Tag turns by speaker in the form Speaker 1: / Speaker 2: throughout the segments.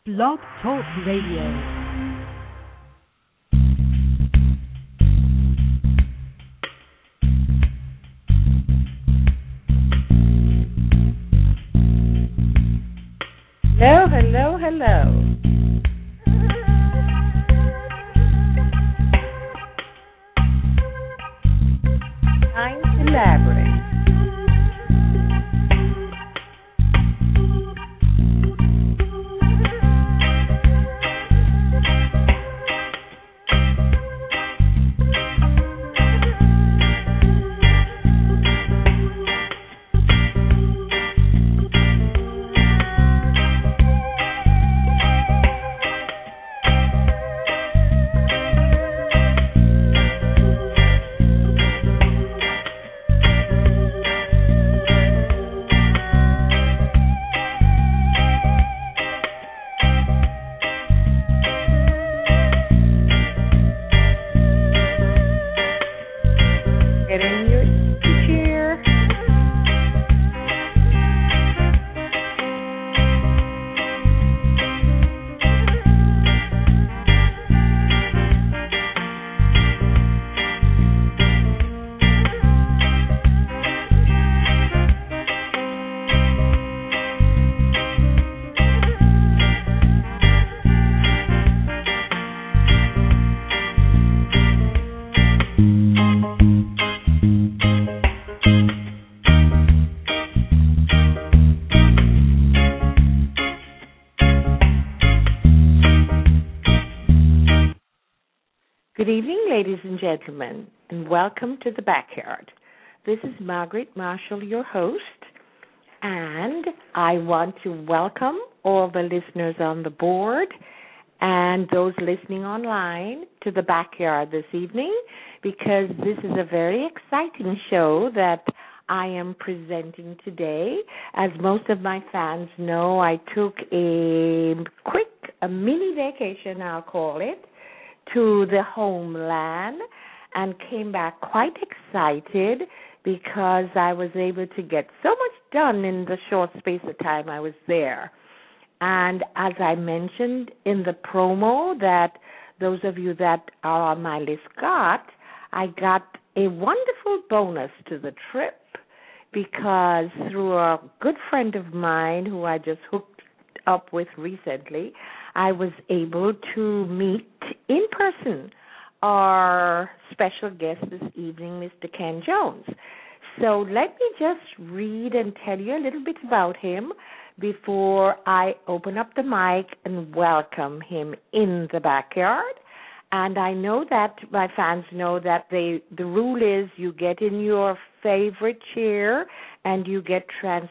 Speaker 1: Blog Talk Radio.
Speaker 2: Hello, hello, hello. Time to elaborate. Good evening, ladies and gentlemen, and welcome to the Backyard. This is Margaret Marshall, your host, and I want to welcome all the listeners on the board and those listening online to the Backyard this evening, because this is a very exciting show that I am presenting today. As most of my fans know, I took a mini vacation, I'll call it, to the homeland and came back quite excited because I was able to get so much done in the short space of time I was there. And as I mentioned in the promo that those of you that are on my list got, I got a wonderful bonus to the trip because through a good friend of mine who I just hooked up with recently, I was able to meet in person our special guest this evening, Mr. Ken Jones. So let me just read and tell you a little bit about him before I open up the mic and welcome him in the Backyard. And I know that my fans know that the rule is you get in your favorite chair and you get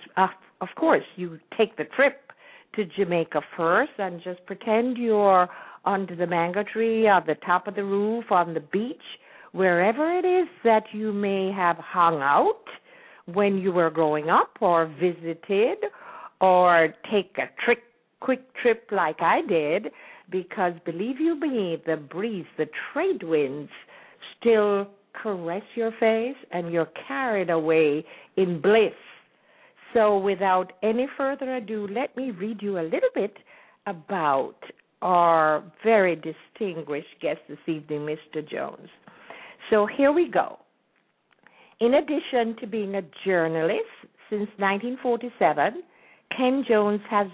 Speaker 2: of course, you take the trip to Jamaica first and just pretend you're under the mango tree, on the top of the roof, on the beach, wherever it is that you may have hung out when you were growing up or visited or take a quick trip like I did, because believe you me, the breeze, the trade winds still caress your face and you're carried away in bliss. So without any further ado, let me read you a little bit about our very distinguished guest this evening, Mr. Jones. So here we go. In addition to being a journalist since 1947, Ken Jones has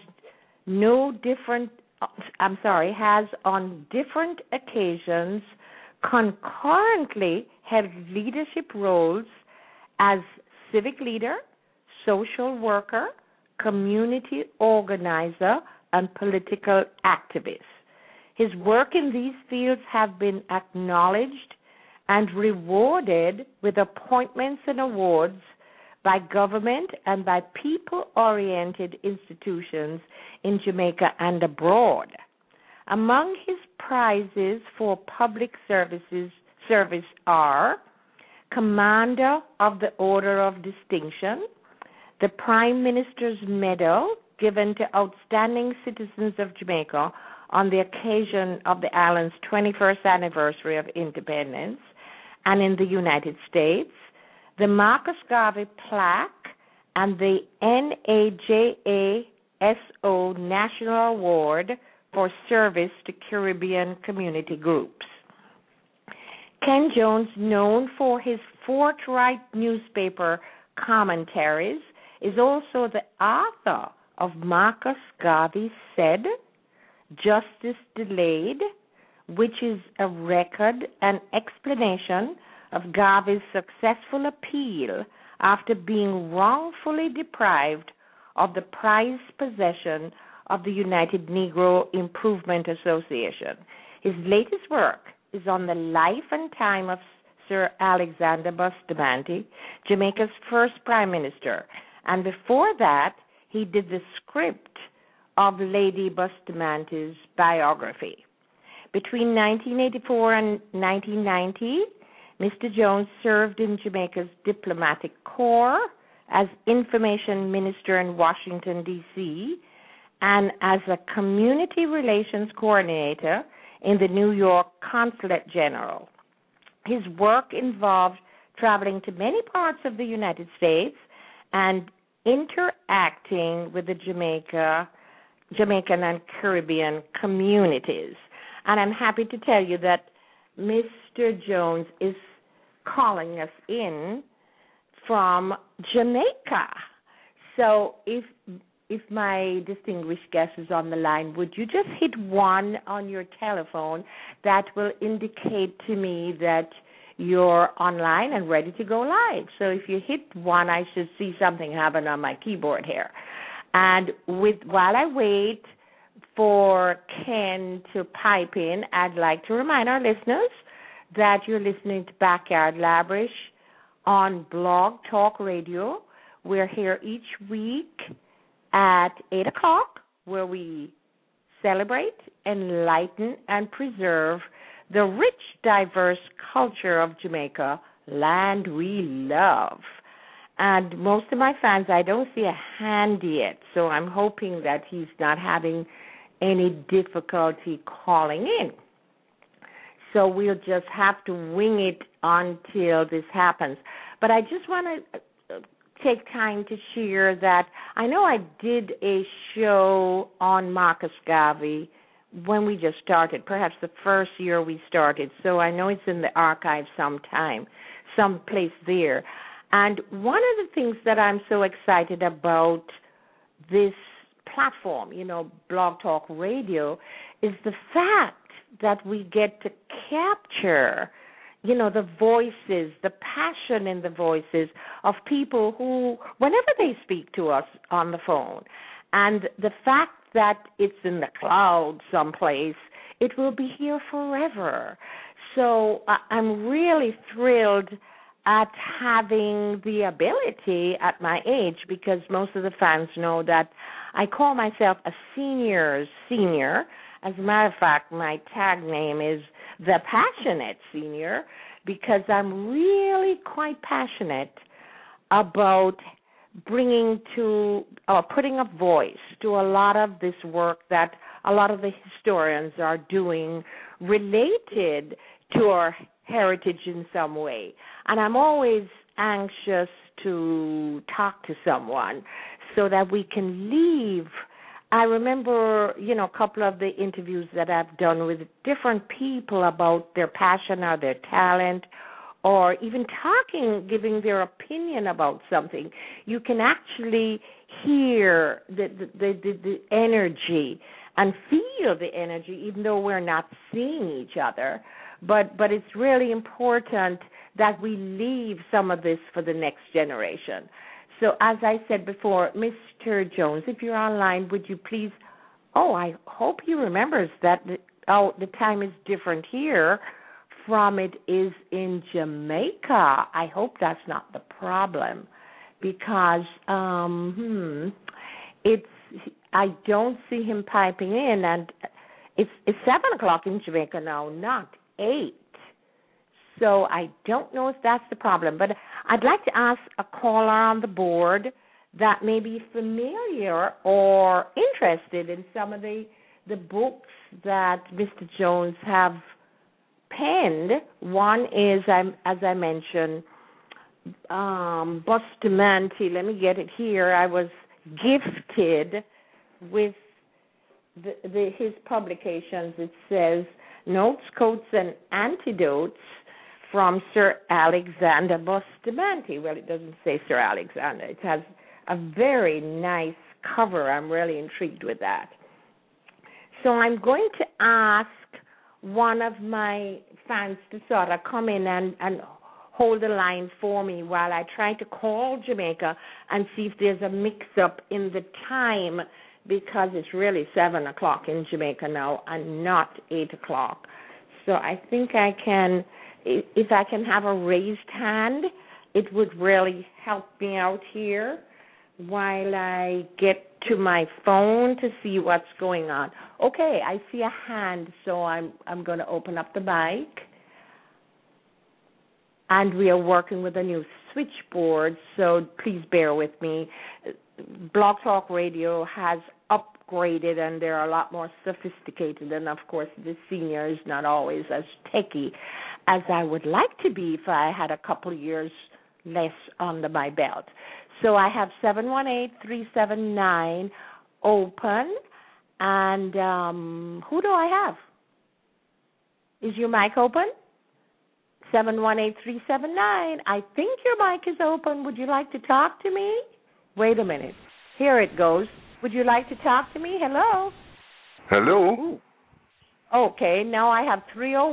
Speaker 2: on different occasions concurrently held leadership roles as civic leader, social worker, community organizer, and political activist. His work in these fields have been acknowledged and rewarded with appointments and awards by government and by people-oriented institutions in Jamaica and abroad. Among his prizes for public service are Commander of the Order of Distinction, the Prime Minister's Medal given to outstanding citizens of Jamaica on the occasion of the island's 21st anniversary of independence, and in the United States, the Marcus Garvey plaque and the NAJAFF USO National Award for Service to Caribbean Community Groups. Ken Jones, known for his forthright newspaper commentaries, is also the author of Marcus Garvey Said, Justice Delayed, which is a record and explanation of Garvey's successful appeal after being wrongfully deprived of the prized possession of the United Negro Improvement Association. His latest work is on the life and time of Sir Alexander Bustamante, Jamaica's first prime minister. And before that, he did the script of Lady Bustamante's biography. Between 1984 and 1990, Mr. Jones served in Jamaica's diplomatic corps as information minister in Washington, D.C., and as a community relations coordinator in the New York Consulate General. His work involved traveling to many parts of the United States and interacting with the Jamaican and Caribbean communities. And I'm happy to tell you that Mr. Jones is calling us in from Jamaica. So if my distinguished guest is on the line, would you just hit 1 on your telephone? That will indicate to me that you're online and ready to go live. So if you hit 1, I should see something happen on my keyboard here. And while I wait for Ken to pipe in, I'd like to remind our listeners that you're listening to Backyard Labrish on Blog Talk Radio. We're here each week at 8 o'clock, where we celebrate, enlighten, and preserve the rich, diverse culture of Jamaica, land we love. And most of my fans, I don't see a hand yet, so I'm hoping that he's not having any difficulty calling in. So we'll just have to wing it until this happens. But I just want to take time to share that I know I did a show on Marcus Garvey when we just started, perhaps the first year we started. So I know it's in the archive someplace there. And one of the things that I'm so excited about this platform, Blog Talk Radio, is the fact that we get to capture, the voices, the passion in the voices of people who, whenever they speak to us on the phone, and the fact that it's in the cloud someplace, it will be here forever. So I'm really thrilled at having the ability at my age, because most of the fans know that I call myself a senior. As a matter of fact, my tag name is The Passionate Senior, because I'm really quite passionate about putting a voice to a lot of this work that a lot of the historians are doing related to our heritage in some way. And I'm always anxious to talk to someone so that we can leave. I remember, a couple of the interviews that I've done with different people about their passion or their talent, or even giving their opinion about something. You can actually hear the energy and feel the energy, even though we're not seeing each other. But it's really important that we leave some of this for the next generation. So as I said before, Mr. Jones, if you're online, would you please, I hope he remembers that the time is different here from it is in Jamaica. I hope that's not the problem, because I don't see him piping in, and it's 7 o'clock in Jamaica now, not 8. So I don't know if that's the problem. But I'd like to ask a caller on the board that may be familiar or interested in some of the books that Mr. Jones have penned. One is, as I mentioned, Bustamante. Let me get it here. I was gifted with his publications. It says Notes, Quotes, and Antidotes from Sir Alexander Bustamante. Well, it doesn't say Sir Alexander. It has a very nice cover. I'm really intrigued with that. So I'm going to ask one of my fans to sort of come in and hold the line for me while I try to call Jamaica and see if there's a mix-up in the time, because it's really 7 o'clock in Jamaica now and not 8 o'clock. So I think I can, if I can have a raised hand, it would really help me out here while I get to my phone to see what's going on. Okay, I see a hand, so I'm going to open up the mic. And we are working with a new switchboard, so please bear with me. Blog Talk Radio has upgraded, and they're a lot more sophisticated, and of course the senior is not always as techy as I would like to be if I had a couple of years less under my belt. So I have 718-379 open, and who do I have? Is your mic open? 718-379. I think your mic is open. Would you like to talk to me? Wait a minute. Here it goes. Would you like to talk to me? Hello?
Speaker 3: Hello?
Speaker 2: Ooh. Okay, now I have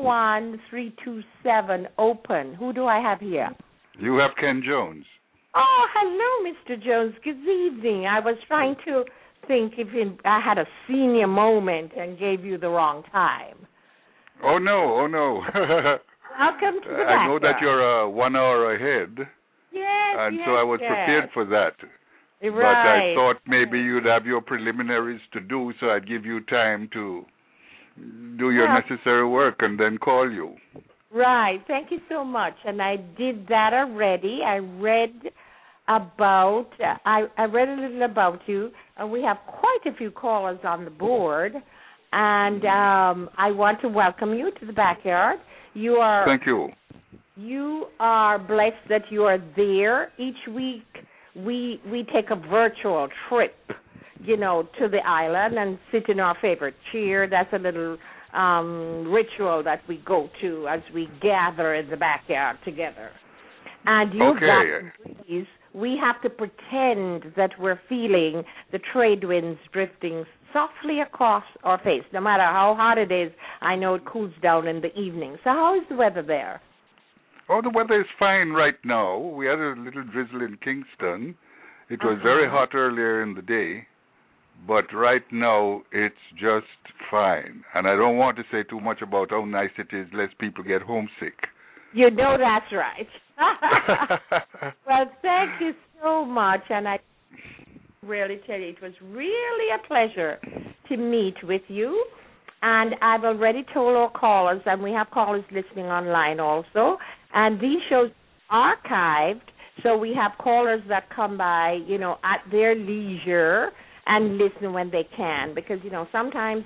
Speaker 2: 301-327 open. Who do I have here?
Speaker 3: You have Ken Jones.
Speaker 2: Oh, hello, Mr. Jones. Good evening. I was trying to think if I had a senior moment and gave you the wrong time.
Speaker 3: Oh, no.
Speaker 2: Welcome to the
Speaker 3: I know that you're 1 hour ahead.
Speaker 2: Yes,
Speaker 3: and so I was prepared for that.
Speaker 2: Right.
Speaker 3: But I thought maybe you'd have your preliminaries to do, so I'd give you time to do your necessary work and then call you.
Speaker 2: Right. Thank you so much. And I did that already. I read about I read a little about you, and we have quite a few callers on the board. And I want to welcome you to the backyard.
Speaker 3: Thank you.
Speaker 2: You are blessed that you are there. Each week we take a virtual trip, to the island and sit in our favorite chair. That's a little ritual that we go to as we gather in the backyard together. And we have to pretend that we're feeling the trade winds drifting softly across our face. No matter how hot it is, I know it cools down in the evening. So how is the weather there?
Speaker 3: Oh, the weather is fine right now. We had a little drizzle in Kingston. It was very hot earlier in the day, but right now it's just fine. And I don't want to say too much about how nice it is, lest people get homesick.
Speaker 2: You know that's right. Well, thank you so much, and I really tell you, it was really a pleasure to meet with you. And I've already told our callers, and we have callers listening online also, and these shows are archived, so we have callers that come by, at their leisure and listen when they can, because, sometimes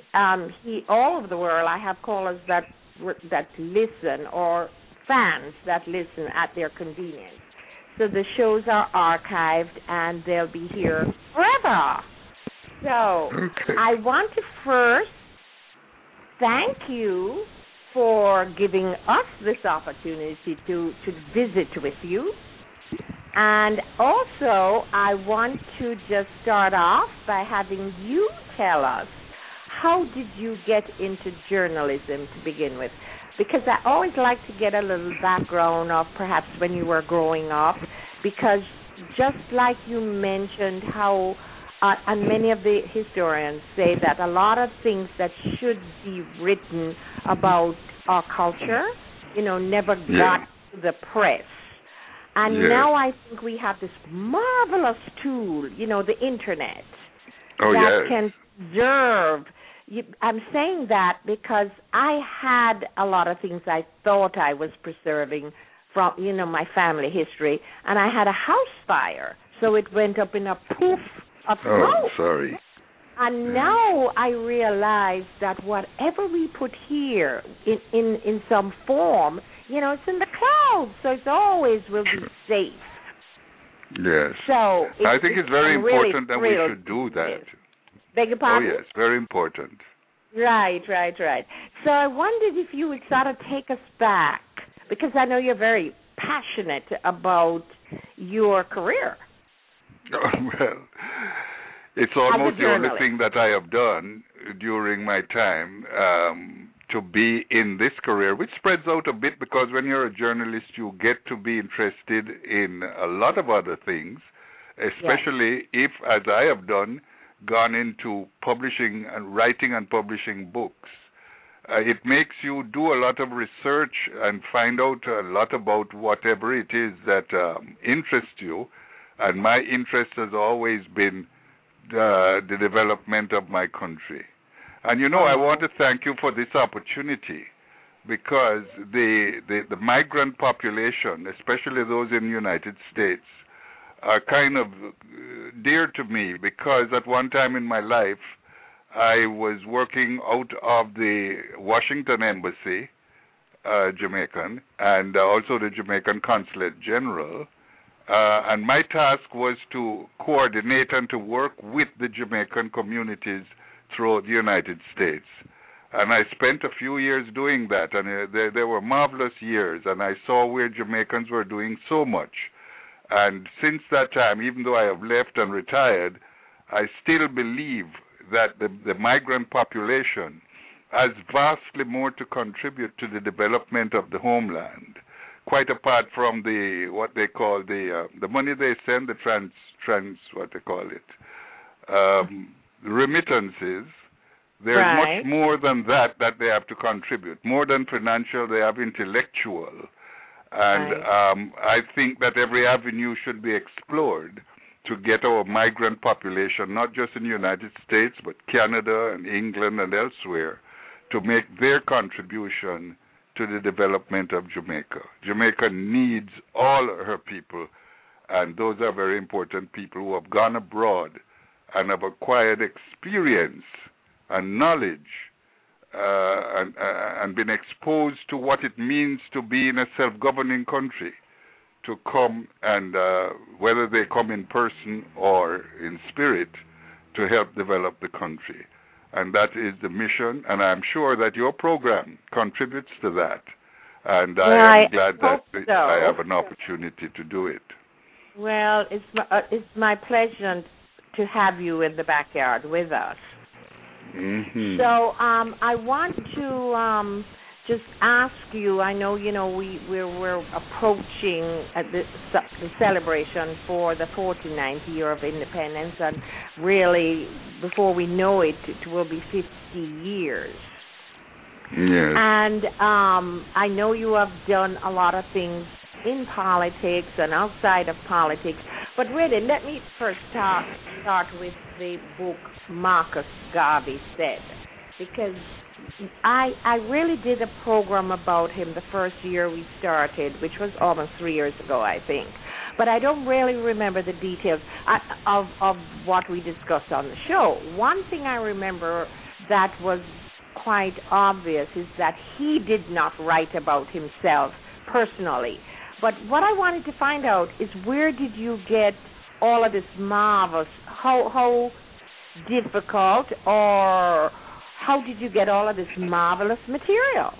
Speaker 2: all over the world I have callers that listen, or fans that listen at their convenience. So the shows are archived, and they'll be here forever. So I want to first thank you for giving us this opportunity to visit with you. And also, I want to just start off by having you tell us, how did you get into journalism to begin with? Because I always like to get a little background of perhaps when you were growing up, because just like you mentioned how, and many of the historians say that a lot of things that should be written about our culture, never got to the press. And now I think we have this marvelous tool, the Internet, that can preserve. I'm saying that because I had a lot of things I thought I was preserving from, my family history, and I had a house fire, so it went up in a poof of smoke.
Speaker 3: Oh, sorry.
Speaker 2: And now I realize that whatever we put here in some form, it's in the clouds, so it always will be safe.
Speaker 3: Yes.
Speaker 2: So
Speaker 3: I think it's very important that we should do that.
Speaker 2: Beg your
Speaker 3: Oh,
Speaker 2: pardon?
Speaker 3: yes, very important.
Speaker 2: Right. So I wondered if you would sort of take us back, because I know you're very passionate about your career.
Speaker 3: Well, it's almost the only thing that I have done during my time to be in this career, which spreads out a bit because when you're a journalist, you get to be interested in a lot of other things, especially if, as I have done, gone into publishing and writing and publishing books. It makes you do a lot of research and find out a lot about whatever it is that interests you. And my interest has always been the development of my country. And I want to thank you for this opportunity, because the migrant population, especially those in the United States, are kind of dear to me, because at one time in my life I was working out of the Washington Embassy, Jamaican, and also the Jamaican Consulate General. And my task was to coordinate and to work with the Jamaican communities throughout the United States. And I spent a few years doing that, and they were marvelous years, and I saw where Jamaicans were doing so much. And since that time, even though I have left and retired, I still believe that the migrant population has vastly more to contribute to the development of the homeland, quite apart from what they call the money they send, remittances. There's much more than that they have to contribute. More than financial, they have intellectual. And I think that every avenue should be explored to get our migrant population, not just in the United States, but Canada and England and elsewhere, to make their contribution to the development of Jamaica. Jamaica needs all her people, and those are very important people who have gone abroad and have acquired experience and knowledge and been exposed to what it means to be in a self-governing country, to come and, whether they come in person or in spirit, to help develop the country. And that is the mission, and I'm sure that your program contributes to that. And I am glad that I have an opportunity to do it.
Speaker 2: Well, it's my pleasure to have you in the backyard with us.
Speaker 3: Mm-hmm.
Speaker 2: So I want to just ask you. I know we're approaching the celebration for the 49th year of independence, and really, before we know it, it will be 50 years.
Speaker 3: Yes.
Speaker 2: And I know you have done a lot of things in politics and outside of politics, but really, let me first start with the book Marcus Garvey Said, because I really did a program about him the first year we started, which was almost 3 years ago, I think. But I don't really remember the details of what we discussed on the show. One thing I remember that was quite obvious is that he did not write about himself personally. But what I wanted to find out is, where did you get all of this marvelous, how difficult, or how did you get all of this marvelous material?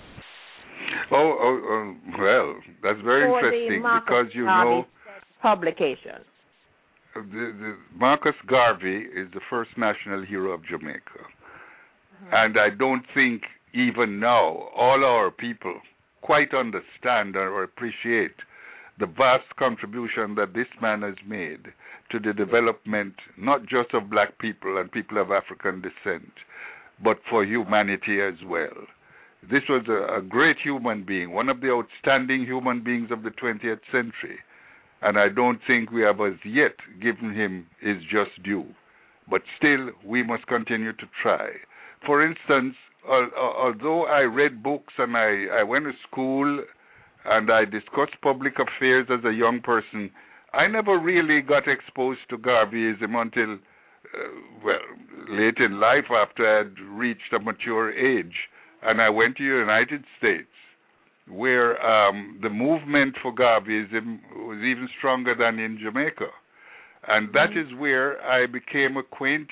Speaker 3: Well, that's very interesting, because
Speaker 2: publication.
Speaker 3: The Marcus Garvey is the first national hero of Jamaica. Mm-hmm. And I don't think even now all our people quite understand or appreciate the vast contribution that this man has made to the development not just of black people and people of African descent, but for humanity as well. This was a great human being, one of the outstanding human beings of the 20th century, and I don't think we have as yet given him his just due. But still, we must continue to try. For instance, although I read books and I went to school and I discussed public affairs as a young person, I never really got exposed to Garveyism until, late in life, after I had reached a mature age. And I went to the United States, where the movement for Garveyism was even stronger than in Jamaica. And that is where I became acquainted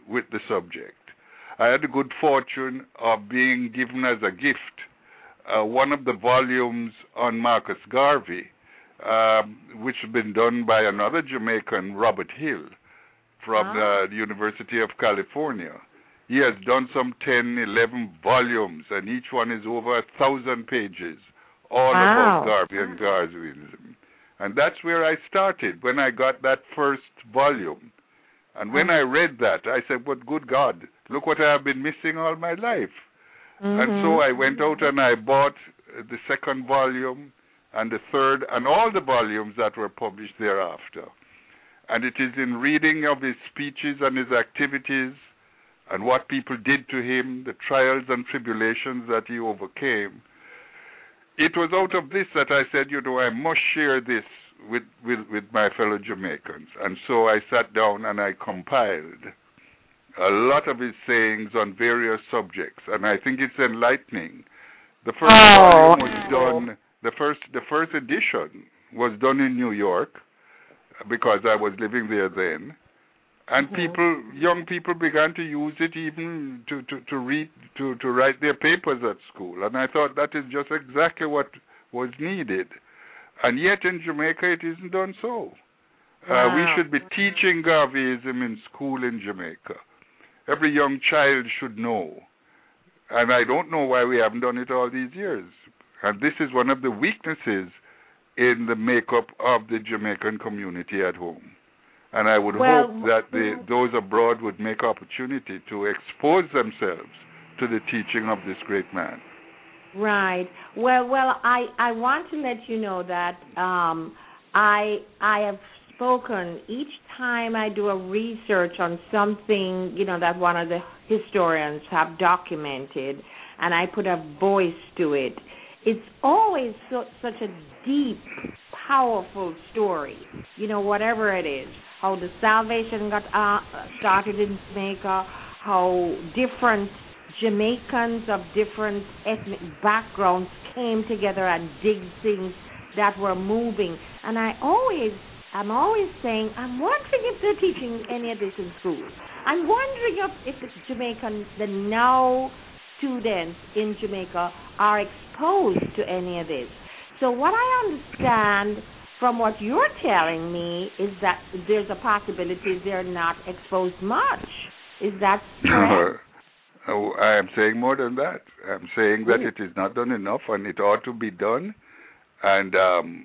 Speaker 3: with the subject. I had the good fortune of being given as a gift one of the volumes on Marcus Garvey, which has been done by another Jamaican, Robert Hill, from the University of California. He has done some 10, 11 volumes, and each one is over 1,000 pages, all about Garvey and Garveyism. And that's where I started, when I got that first volume. And when I read that, I said, but good God, look what I have been missing all my life. And so I went out and I bought the second volume and the third and all the volumes that were published thereafter. And it is in reading of his speeches and his activities and what people did to him, the trials and tribulations that he overcame. It was out of this that I said, I must share this with my fellow Jamaicans. And so I sat down and I compiled a lot of his sayings on various subjects, and I think it's enlightening. The first volume was done, the first edition was done in New York, because I was living there then, and young people began to use it even to read, to write their papers at school, and I thought that is just exactly what was needed. And yet in Jamaica it isn't done so. We should be teaching Garveyism in school in Jamaica. Every young child should know. And I don't know why we haven't done it all these years. And this is one of the weaknesses in the makeup of the Jamaican community at home. And I would hope that those abroad would make opportunity to expose themselves to the teaching of this great man.
Speaker 2: Right. Well, I want to let you know that I have spoken each time I do a research on something, that one of the historians have documented, and I put a voice to it. It's always such a deep, powerful story, whatever it is. How the salvation got started in Jamaica, how different Jamaicans of different ethnic backgrounds came together and did things that were moving. And I'm always saying, I'm wondering if they're teaching any of this in schools. I'm wondering if the now students in Jamaica are exposed to any of this. So what I understand from what you're telling me is that there's a possibility they're not exposed much. Is that correct?
Speaker 3: I am saying more than that. I'm saying that it is not done enough and it ought to be done. And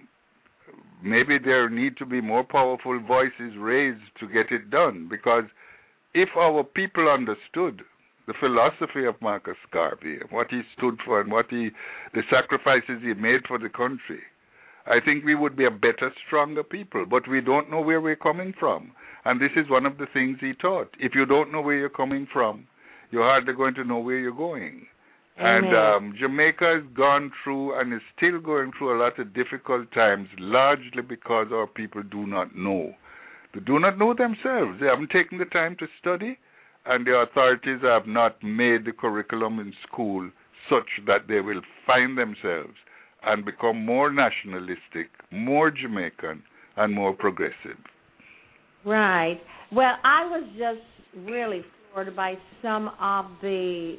Speaker 3: maybe there need to be more powerful voices raised to get it done. Because if our people understood the philosophy of Marcus Garvey, what he stood for and the sacrifices he made for the country, I think we would be a better, stronger people. But we don't know where we're coming from. And this is one of the things he taught. If you don't know where you're coming from, you're hardly going to know where you're going. Amen. And Jamaica has gone through and is still going through a lot of difficult times, largely because our people do not know. They do not know themselves. They haven't taken the time to study, and the authorities have not made the curriculum in school such that they will find themselves and become more nationalistic, more Jamaican, and more progressive.
Speaker 2: Right. Well, I was just really floored by some of the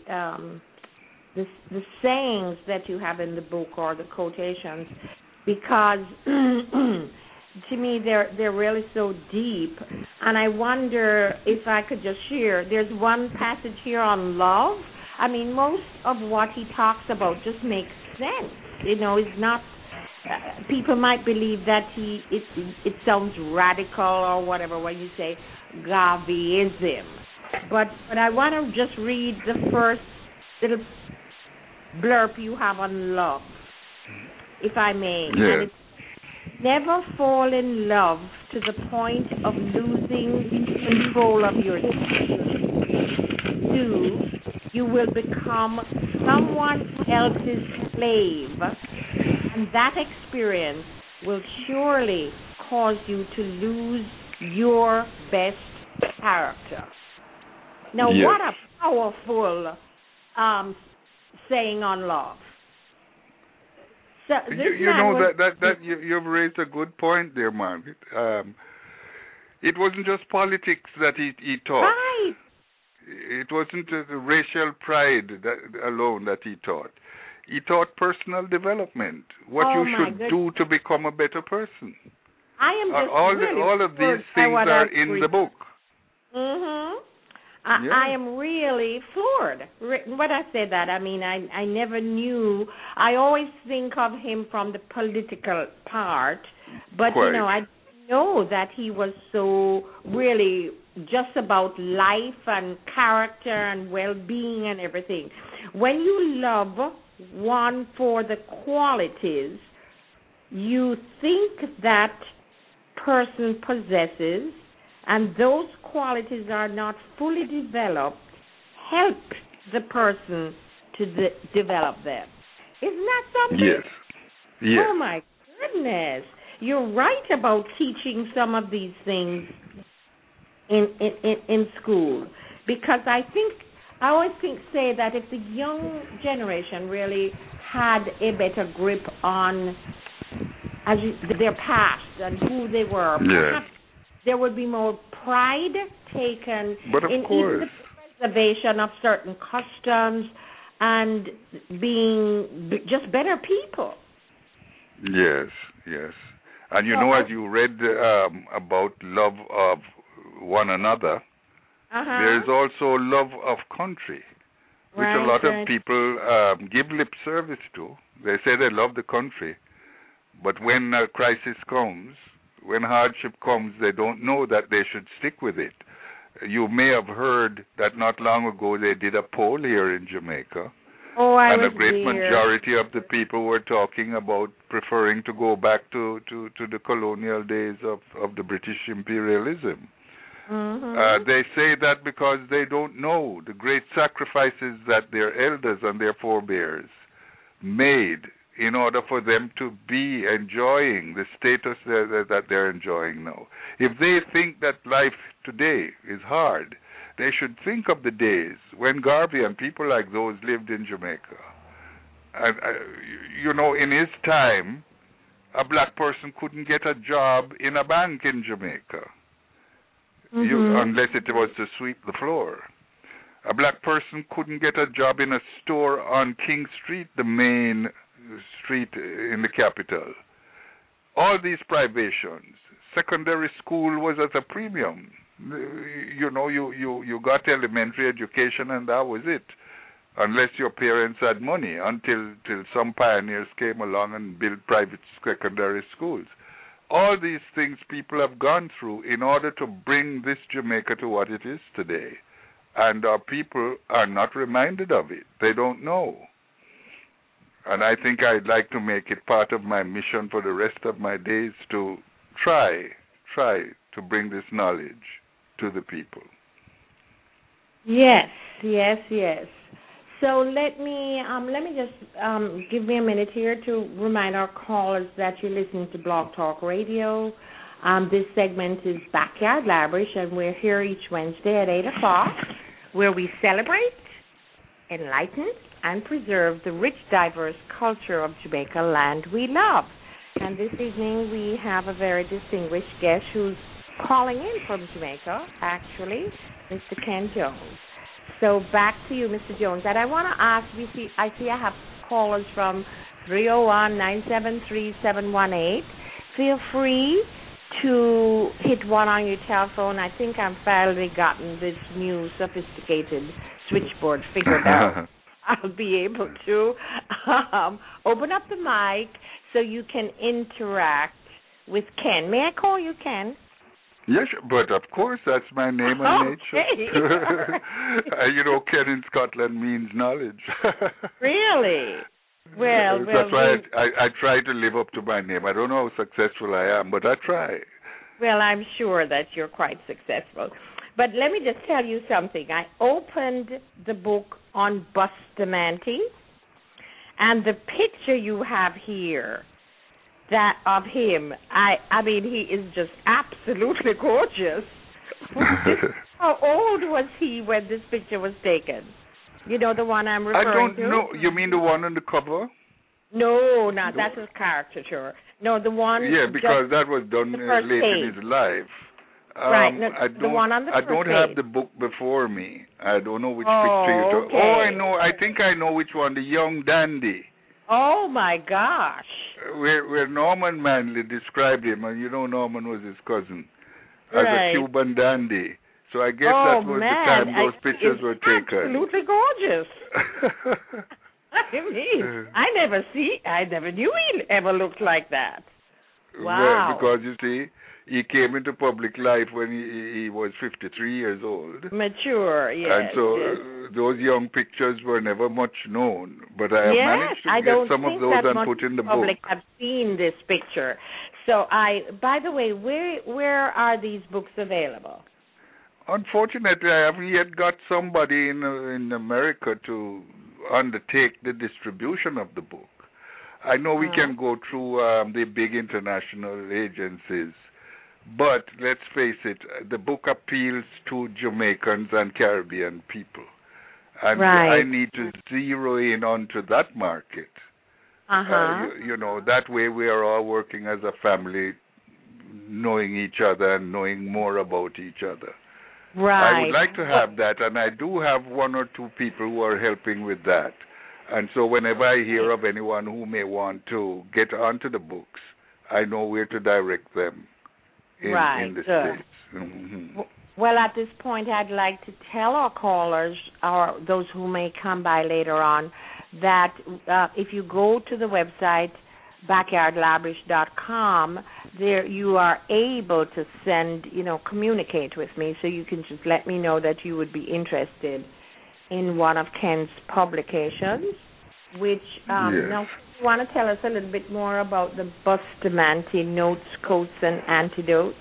Speaker 2: sayings that you have in the book, or the quotations, because to me they're really so deep. And I wonder if I could just share. There's one passage here on love. I mean, most of what he talks about just makes sense. It's not. People might believe that it sounds radical or whatever when you say Garveyism. But I want to just read the first little blurb you have on love, if I may.
Speaker 3: Yeah.
Speaker 2: Never fall in love to the point of losing control of yourself. 2, you will become someone else's slave, and that experience will surely cause you to lose your best character. Now,
Speaker 3: yes.
Speaker 2: What a powerful saying on love. So
Speaker 3: you've raised a good point there, Margaret. It wasn't just politics that he taught.
Speaker 2: Right.
Speaker 3: it wasn't the racial pride alone that he taught. He taught personal development, what you should do to become a better person.
Speaker 2: I am just
Speaker 3: all of these things are in the book.
Speaker 2: I am really floored when I say that. I mean, I never knew. I always think of him from the political part, but
Speaker 3: Quite.
Speaker 2: I know that he was so really just about life and character and well-being and everything. When you love one for the qualities you think that person possesses, and those qualities are not fully developed, help the person to develop them. Isn't that something?
Speaker 3: Yes.
Speaker 2: Oh, my goodness. You're right about teaching some of these things in school, because I always say that if the young generation really had a better grip on their past and who they were, perhaps there would be more pride taken in even the preservation of certain customs and being just better people.
Speaker 3: Yes. And as you read about love of one another, there is also love of country, which a lot of people give lip service to. They say they love the country, but when a crisis comes, when hardship comes, they don't know that they should stick with it. You may have heard that not long ago they did a poll here in Jamaica, and a great majority of the people were talking about preferring to go back to the colonial days of the British imperialism. They say that because they don't know the great sacrifices that their elders and their forebears made in order for them to be enjoying the status that they're enjoying now. If they think that life today is hard, they should think of the days when Garvey and people like those lived in Jamaica. And, in his time, a black person couldn't get a job in a bank in Jamaica, unless it was to sweep the floor. A black person couldn't get a job in a store on King Street, the main street in the capital. All these privations. Secondary school was at a premium. You got elementary education and that was it, unless your parents had money, until some pioneers came along and built private secondary schools. All these things people have gone through in order to bring this Jamaica to what it is today. And our people are not reminded of it. They don't know. And I think I'd like to make it part of my mission for the rest of my days to try to bring this knowledge to the people.
Speaker 2: Yes. So let me just give me a minute here to remind our callers that you're listening to Blog Talk Radio. This segment is Backyard Library, and we're here each Wednesday at 8 o'clock, where we celebrate, enlighten, and preserve the rich, diverse culture of Jamaica, land we love. And this evening we have a very distinguished guest who's calling in from Jamaica, actually, Mr. Ken Jones. So back to you, Mr. Jones. And I want to ask, I see I have callers from 301-973-718. Feel free to hit one on your telephone. I think I've finally gotten this new sophisticated switchboard figured out. I'll be able to open up the mic so you can interact with Ken. May I call you Ken?
Speaker 3: Yes, but of course, that's my name and nature. Ken in Scotland means knowledge.
Speaker 2: Really? Well,
Speaker 3: that's why I try to live up to my name. I don't know how successful I am, but I try.
Speaker 2: Well, I'm sure that you're quite successful. But let me just tell you something. I opened the book on Bustamante, and the picture you have here, that of him, I mean, he is just absolutely gorgeous. How old was he when this picture was taken? You know the one I'm referring to?
Speaker 3: I don't know. You mean the one on the cover?
Speaker 2: No, that's his caricature. No, the one...
Speaker 3: Yeah, because that was done late in his life.
Speaker 2: Right, the one on the
Speaker 3: I
Speaker 2: first
Speaker 3: don't
Speaker 2: page.
Speaker 3: have the book before me. I don't know which picture you're talking.
Speaker 2: Okay.
Speaker 3: Oh, I know. I think I know which one. The Young Dandy.
Speaker 2: Oh my gosh.
Speaker 3: Where Norman Manley described him, and Norman was his cousin, as
Speaker 2: Right.
Speaker 3: a Cuban dandy. So I guess
Speaker 2: Oh,
Speaker 3: that was
Speaker 2: man.
Speaker 3: the time those pictures were taken.
Speaker 2: Absolutely gorgeous. I mean, I never knew he ever looked like that. Wow.
Speaker 3: Well, because you see, he came into public life when he was 53 years old.
Speaker 2: Mature, yes.
Speaker 3: And so
Speaker 2: yes.
Speaker 3: Those young pictures were never much known. But I have
Speaker 2: Yes,
Speaker 3: managed to
Speaker 2: I
Speaker 3: get
Speaker 2: don't
Speaker 3: some
Speaker 2: think
Speaker 3: of those
Speaker 2: that
Speaker 3: and
Speaker 2: much
Speaker 3: put in the
Speaker 2: public
Speaker 3: book.
Speaker 2: have seen this picture. So by the way, where are these books available?
Speaker 3: Unfortunately, I haven't yet got somebody in America to undertake the distribution of the book. I know we can go through the big international agencies, but let's face it, the book appeals to Jamaicans and Caribbean people. And
Speaker 2: right.
Speaker 3: I need to zero in onto that market. That way we are all working as a family, knowing each other and knowing more about each other.
Speaker 2: Right.
Speaker 3: I would like to have that, and I do have one or two people who are helping with that. And so whenever I hear of anyone who may want to get onto the books, I know where to direct them in the States. Mm-hmm.
Speaker 2: Well, at this point, I'd like to tell our callers, or those who may come by later on, that if you go to the website, backyardlabrish.com, there you are able to send, communicate with me, so you can just let me know that you would be interested in one of Ken's publications, which, now, you want to tell us a little bit more about the Bustamante Notes, Quotes, and Antidotes?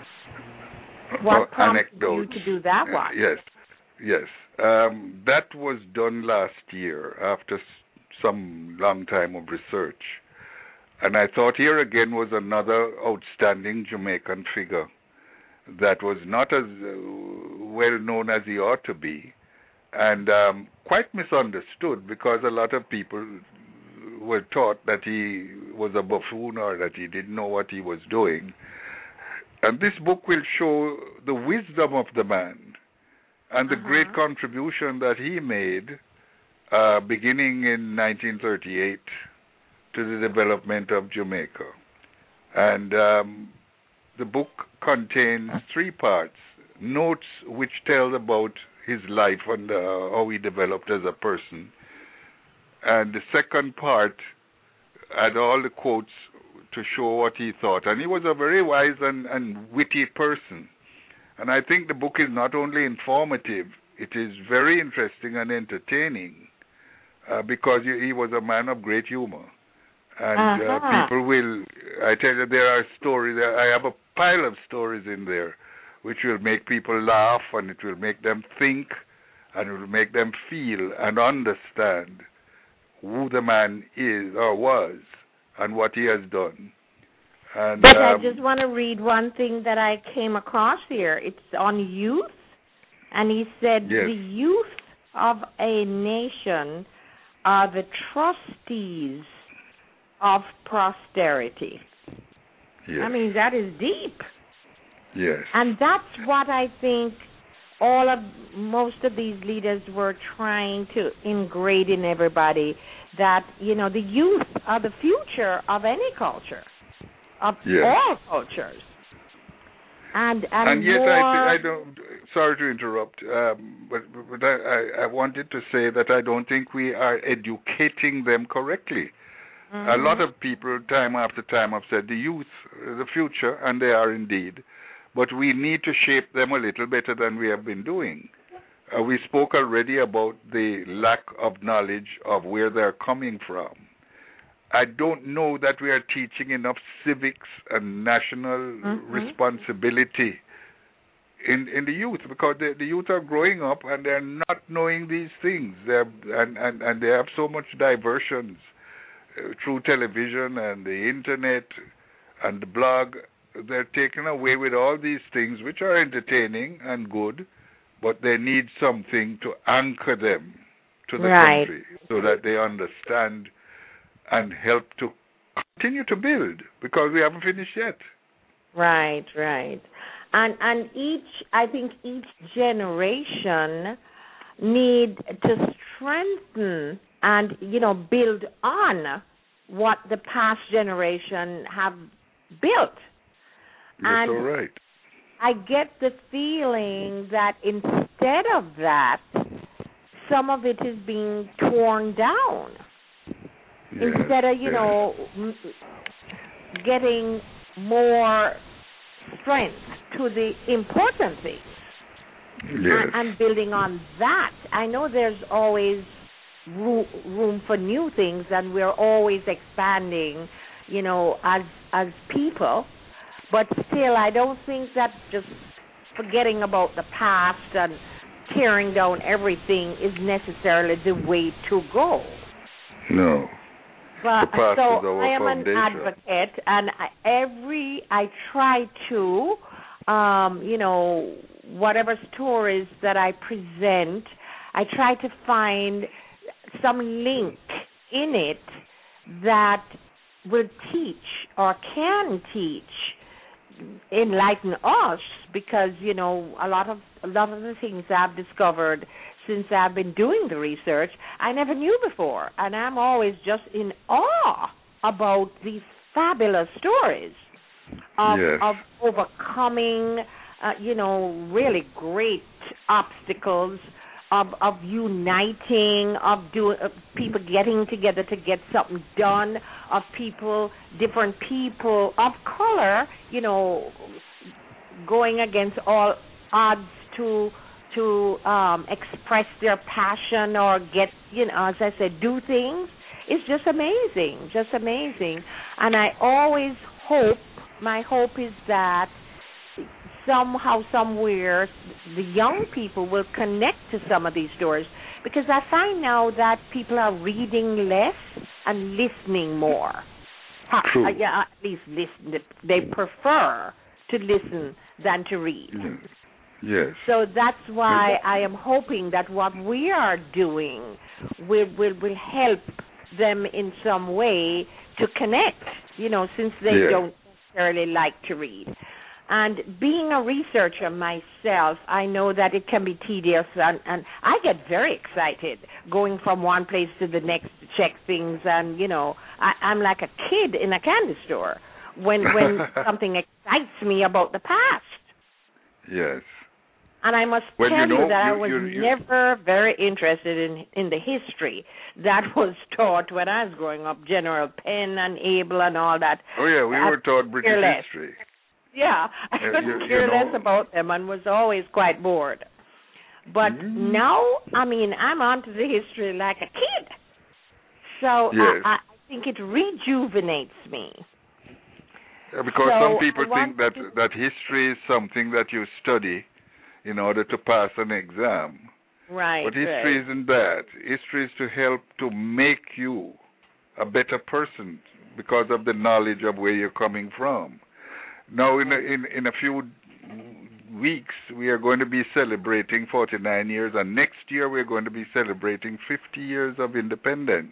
Speaker 2: What prompted you to do that one?
Speaker 3: Yes. That was done last year after some long time of research. And I thought here again was another outstanding Jamaican figure that was not as well known as he ought to be, and quite misunderstood, because a lot of people were taught that he was a buffoon or that he didn't know what he was doing. And this book will show the wisdom of the man and the great contribution that he made beginning in 1938 to the development of Jamaica. And the book contains 3 parts: notes which tell about his life and how he developed as a person. And the second part had all the quotes to show what he thought. And he was a very wise and witty person. And I think the book is not only informative, it is very interesting and entertaining, because he was a man of great humor. And people will, I tell you, there are stories, I have a pile of stories in there which will make people laugh, and it will make them think, and it will make them feel and understand who the man is or was and what he has done. And,
Speaker 2: but I just want to read one thing that I came across here. It's on youth, and he said, the youth of a nation are the trustees of posterity.
Speaker 3: Yes.
Speaker 2: I mean, that is deep.
Speaker 3: Yes.
Speaker 2: And that's what I think most of these leaders were trying to ingrate in everybody, that, the youth are the future of any culture, of all cultures. And
Speaker 3: yet
Speaker 2: more...
Speaker 3: I don't, sorry to interrupt, but I wanted to say that I don't think we are educating them correctly. A lot of people, time after time, have said the youth, the future, and they are indeed. But we need to shape them a little better than we have been doing. We spoke already about the lack of knowledge of where they're coming from. I don't know that we are teaching enough civics and national responsibility in the youth, because the youth are growing up and they're not knowing these things. And they have so much diversions through television and the internet and the blog. They're taken away with all these things, which are entertaining and good, but they need something to anchor them to the country so that they understand and help to continue to build, because we haven't finished yet.
Speaker 2: Right. And I think each generation need to strengthen and build on what the past generation have built.
Speaker 3: That's all right.
Speaker 2: I get the feeling that instead of that, some of it is being torn down.
Speaker 3: Yes,
Speaker 2: instead of getting more strength to the important things.
Speaker 3: Yes.
Speaker 2: And building on that. I know there's always room for new things, and we're always expanding, as people. But still, I don't think that just forgetting about the past and tearing down everything is necessarily the way to go.
Speaker 3: No.
Speaker 2: But,
Speaker 3: the past
Speaker 2: so
Speaker 3: is our
Speaker 2: I am
Speaker 3: foundation.
Speaker 2: an advocate, and I try to, whatever stories that I present, I try to find some link in it that will teach or can teach, enlighten us, because a lot of the things I've discovered since I've been doing the research I never knew before, and I'm always just in awe about these fabulous stories of overcoming really great obstacles, of uniting, of people getting together to get something done, of different people of color, going against all odds to express their passion or get, as I said, do things. It's just amazing, And I always hope, my hope is that somehow, somewhere, the young people will connect to some of these stories, because I find now that people are reading less and listening more.
Speaker 3: True.
Speaker 2: At least listen. They prefer to listen than to read.
Speaker 3: Yes.
Speaker 2: So that's why I am hoping that what we are doing will help them in some way to connect, since they don't necessarily like to read. And being a researcher myself, I know that it can be tedious, and I get very excited going from one place to the next to check things, and, I'm like a kid in a candy store when something excites me about the past.
Speaker 3: Yes.
Speaker 2: And I must tell you that I was never very interested in the history that was taught when I was growing up, General Penn and Abel and all that.
Speaker 3: Oh, yeah, we were taught British history.
Speaker 2: Yeah, I couldn't care less about them and was always quite bored. But now, I'm onto the history like a kid. So I think it rejuvenates me.
Speaker 3: Because some people think that history is something that you study in order to pass an exam.
Speaker 2: Right.
Speaker 3: But history isn't that. History is to help to make you a better person because of the knowledge of where you're coming from. Now, in a few weeks, we are going to be celebrating 49 years, and next year we're going to be celebrating 50 years of independence.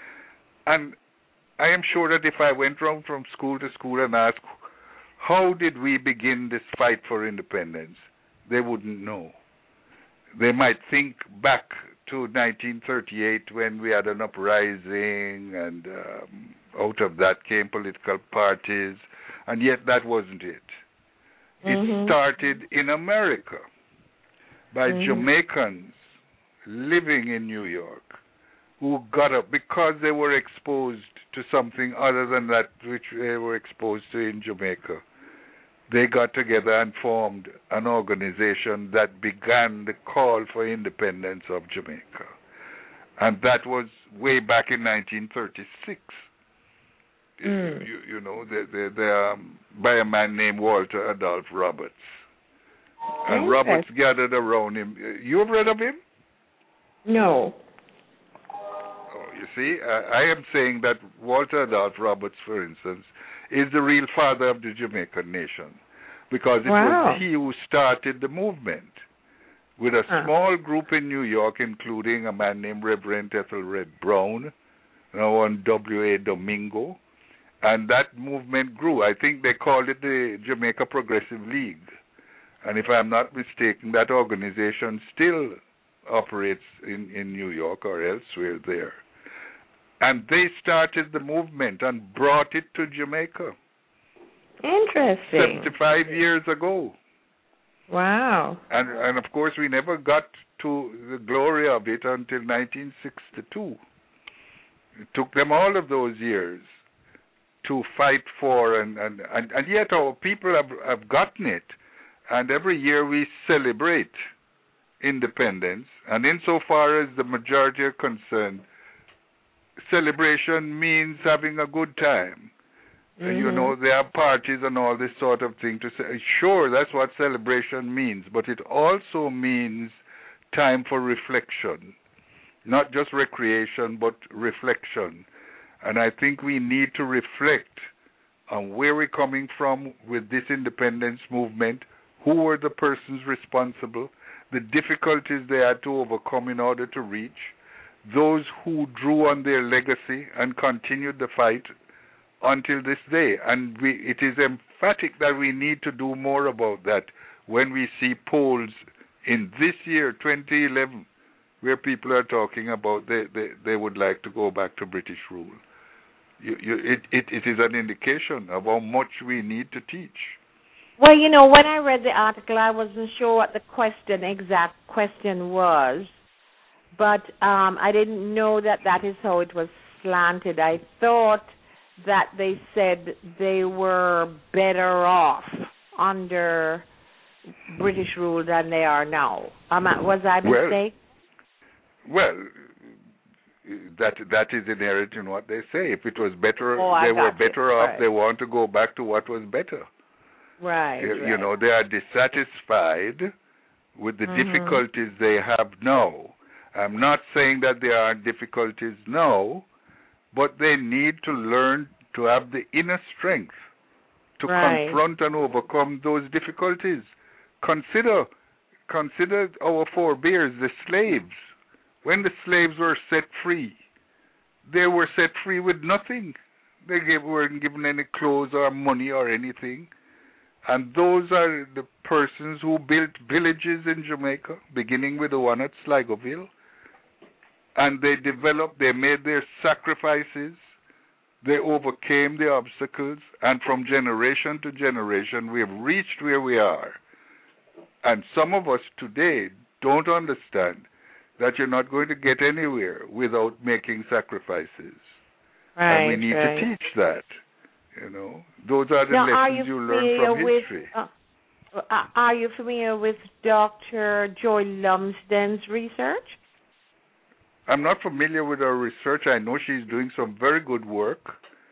Speaker 3: And I am sure that if I went around from school to school and asked, how did we begin this fight for independence, they wouldn't know. They might think back to 1938 when we had an uprising, and out of that came political parties, and yet that wasn't it. It started in America by Jamaicans living in New York who got up because they were exposed to something other than that which they were exposed to in Jamaica. They got together and formed an organization that began the call for independence of Jamaica. And that was way back in 1936. By a man named Walter Adolph Roberts. And Roberts gathered around him. You have read of him?
Speaker 2: No.
Speaker 3: Oh, you see, I am saying that Walter Adolph Roberts, for instance, is the real father of the Jamaican nation, because it was he who started the movement with a small group in New York, including a man named Reverend Ethelred Brown, one W.A. Domingo, and that movement grew. I think they called it the Jamaica Progressive League. And if I'm not mistaken, that organization still operates in New York or elsewhere there. And they started the movement and brought it to Jamaica.
Speaker 2: Interesting.
Speaker 3: 75 years ago.
Speaker 2: Wow.
Speaker 3: And of course, we never got to the glory of it until 1962. It took them all of those years to fight for, and yet our people have gotten it. And every year we celebrate independence. And insofar as the majority are concerned, celebration means having a good time. You know, there are parties and all this sort of thing to say. Sure, that's what celebration means, but it also means time for reflection. Not just recreation, but reflection. And I think we need to reflect on where we're coming from with this independence movement, who were the persons responsible, the difficulties they had to overcome in order to reach, those who drew on their legacy and continued the fight until this day. And it is emphatic that we need to do more about that when we see polls in this year, 2011, where people are talking about they would like to go back to British rule. It is an indication of how much we need to teach.
Speaker 2: Well, you know, when I read the article, I wasn't sure what the exact question was, but I didn't know that is how it was slanted. I thought that they said they were better off under British rule than they are now. Was I mistaken?
Speaker 3: Well, that is inherent in what they say. If it was better, they were better off. Right. They want to go back to what was better.
Speaker 2: Right.
Speaker 3: You know, they are dissatisfied with the difficulties they have now. I'm not saying that there are difficulties now, but they need to learn to have the inner strength to confront and overcome those difficulties. Consider our forebears, the slaves. When the slaves were set free, they were set free with nothing. They weren't given any clothes or money or anything. And those are the persons who built villages in Jamaica, beginning with the one at Sligoville. And they made their sacrifices. They overcame the obstacles. And from generation to generation, we have reached where we are. And some of us today don't understand that you're not going to get anywhere without making sacrifices.
Speaker 2: Right,
Speaker 3: and we need to teach that. You know, those are the lessons you learn from history.
Speaker 2: Are you familiar with Dr. Joy Lumsden's research?
Speaker 3: I'm not familiar with her research. I know she's doing some very good work,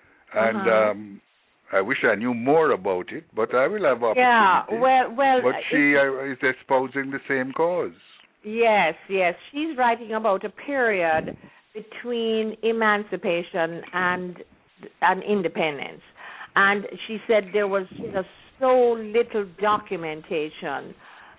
Speaker 3: and I wish I knew more about it, but I will have opportunity.
Speaker 2: Yeah, well.
Speaker 3: But she is espousing the same cause.
Speaker 2: Yes. She's writing about a period between emancipation and independence. And she said there was just so little documentation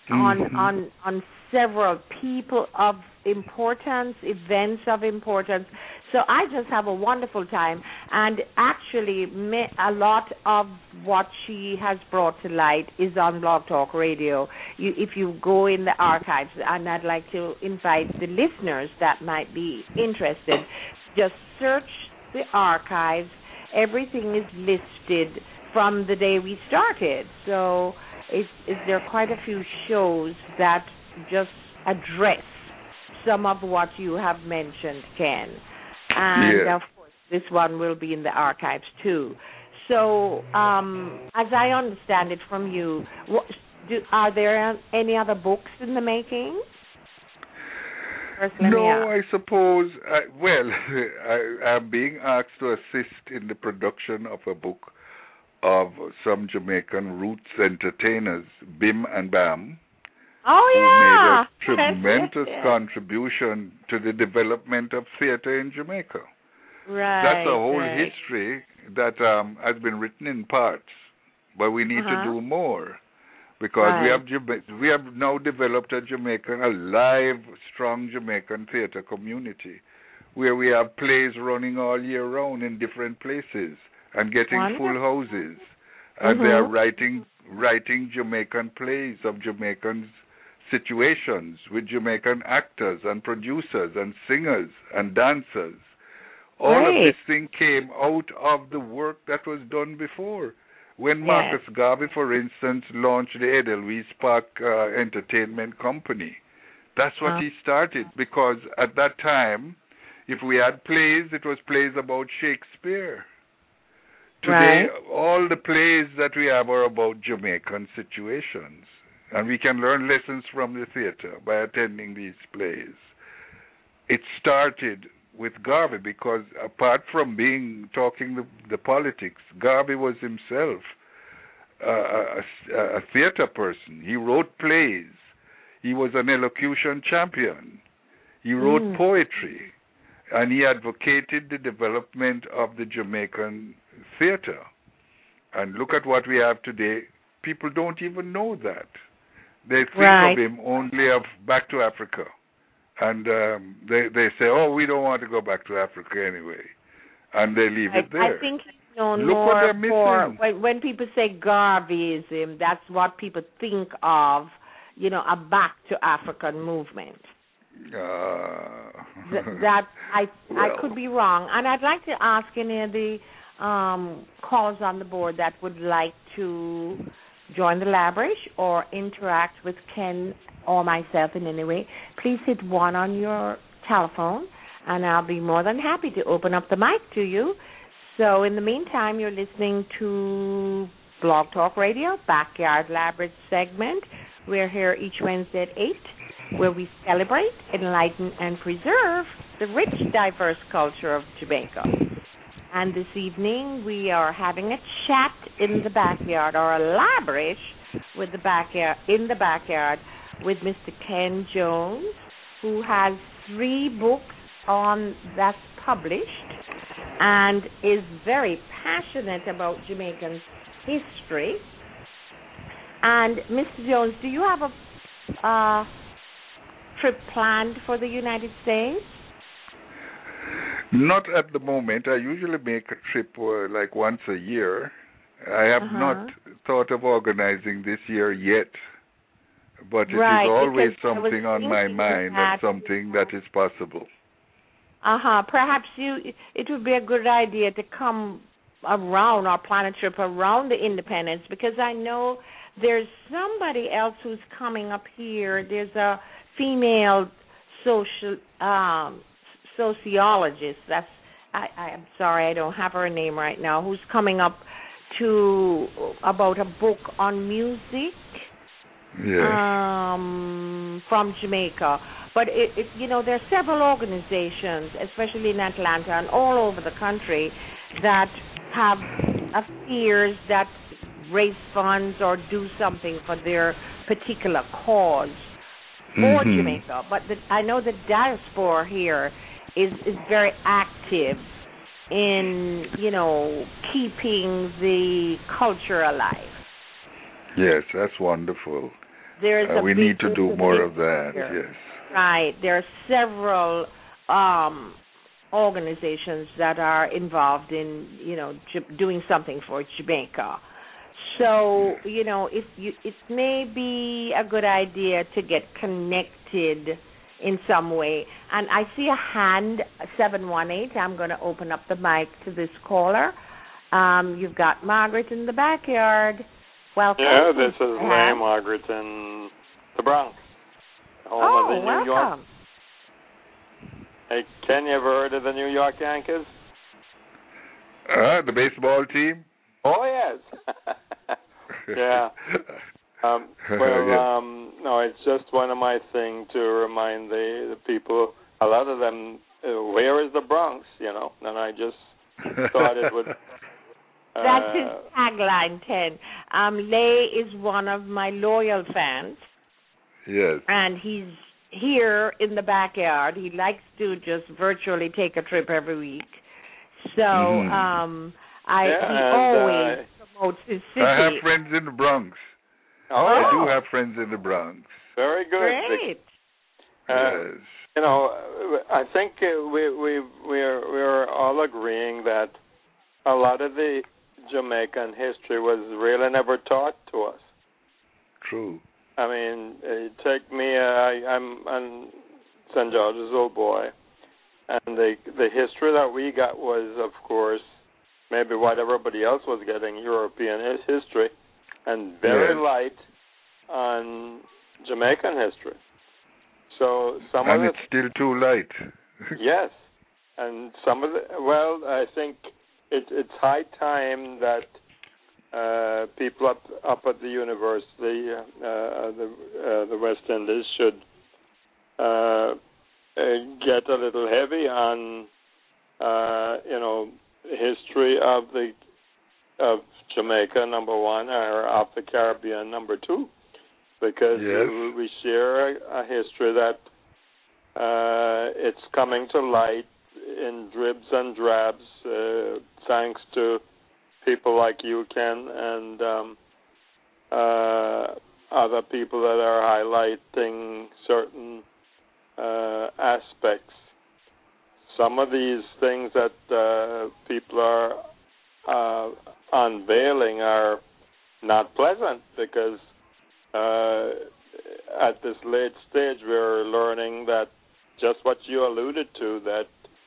Speaker 2: on several people of importance, events of importance. So I just have a wonderful time. And actually, a lot of what she has brought to light is on Blog Talk Radio. If you go in the archives, and I'd like to invite the listeners that might be interested, just search the archives. Everything is listed from the day we started. So there are quite a few shows that just address some of what you have mentioned, Ken. And, of course, this one will be in the archives, too. So, as I understand it from you, are there any other books in the making?
Speaker 3: No, I suppose, I'm being asked to assist in the production of a book of some Jamaican roots entertainers, Bim and Bam, who made a tremendous contribution to the development of theater in Jamaica.
Speaker 2: Right.
Speaker 3: That's a whole history that has been written in parts, but we need to do more. Because we have now developed a live, strong Jamaican theater community, where we have plays running all year round in different places and getting full houses. And they are writing writing Jamaican plays of Jamaican situations with Jamaican actors and producers and singers and dancers. All of this thing came out of the work that was done before. When Marcus Garvey, for instance, launched the Edelweiss Park Entertainment Company, that's what he started, because at that time, if we had plays, it was plays about Shakespeare. Today, all the plays that we have are about Jamaican situations, and we can learn lessons from the theater by attending these plays. It started with Garvey, because apart from talking the politics, Garvey was himself a theater person. He wrote plays. He was an elocution champion. He wrote poetry, and he advocated the development of the Jamaican theater. And look at what we have today. People don't even know that. They think of him only of Back to Africa. And they say, oh, we don't want to go back to Africa anyway. And they leave it there.
Speaker 2: I think he's known
Speaker 3: Look
Speaker 2: more
Speaker 3: what they're missing.
Speaker 2: for, when people say Garveyism, that's what people think of, a back to African movement. I could be wrong. And I'd like to ask any of the callers on the board that would like to join the Labrish or interact with Ken or myself in any way, please hit 1 on your telephone, and I'll be more than happy to open up the mic to you. So in the meantime, you're listening to Blog Talk Radio, Backyard Labrish segment. We're here each Wednesday at 8, where we celebrate, enlighten, and preserve the rich, diverse culture of Jamaica. And this evening, we are having a chat in the backyard, or a Labrish with in the backyard, with Mr. Ken Jones, who has 3 books that's published and is very passionate about Jamaican history. And Mr. Jones, do you have a trip planned for the United States?
Speaker 3: Not at the moment. I usually make a trip like once a year. I have not thought of organizing this year yet. But it is always something on my mind, and something that is possible.
Speaker 2: Perhaps it would be a good idea to come around or plan a trip around the Independence, because I know there's somebody else who's coming up here. There's a female sociologist. I'm sorry, I don't have her name right now. Who's coming up about a book on music.
Speaker 3: Yes.
Speaker 2: From Jamaica. But, there are several organizations, especially in Atlanta and all over the country, that have affairs that raise funds or do something for their particular cause for Jamaica. But I know the diaspora here is very active in, keeping the culture alive.
Speaker 3: Yes, that's wonderful. We need to do more of that, yes.
Speaker 2: Right. There are several organizations that are involved in, doing something for Jamaica. So, it may be a good idea to get connected in some way. And I see a hand, 718. I'm going to open up the mic to this caller. You've got Margaret in the backyard. Welcome.
Speaker 4: Yeah, this is Ray Margaret in the Bronx, home of the New York. Hey, Ken, you ever heard of the New York Yankees?
Speaker 3: The baseball team?
Speaker 4: Oh, yes. Yeah. No, it's just one of my things to remind the people, a lot of them, where is the Bronx, And I just thought it would...
Speaker 2: That's his tagline, Ken. Lay is one of my loyal fans.
Speaker 3: Yes.
Speaker 2: And he's here in the backyard. He likes to just virtually take a trip every week. So he always promotes his city.
Speaker 3: I have friends in the Bronx.
Speaker 4: Oh.
Speaker 3: I do have friends in the Bronx.
Speaker 4: Very good.
Speaker 2: Great.
Speaker 3: Yes.
Speaker 4: I think we're all agreeing that a lot of the Jamaican history was really never taught to us.
Speaker 3: True.
Speaker 4: I mean, take me. I'm St. George's old boy, and the history that we got was, of course, maybe what everybody else was getting, European history, and very light on Jamaican history. So
Speaker 3: and it's still too light.
Speaker 4: Yes, and some of I think it's high time that people up at the university, the West Indies, should get a little heavy on history of Jamaica, number one, or of the Caribbean, number two, because we share a history that it's coming to light in dribs and drabs, thanks to people like you, Ken, and other people that are highlighting certain aspects. Some of these things that people are unveiling are not pleasant, because at this late stage we're learning that just what you alluded to, that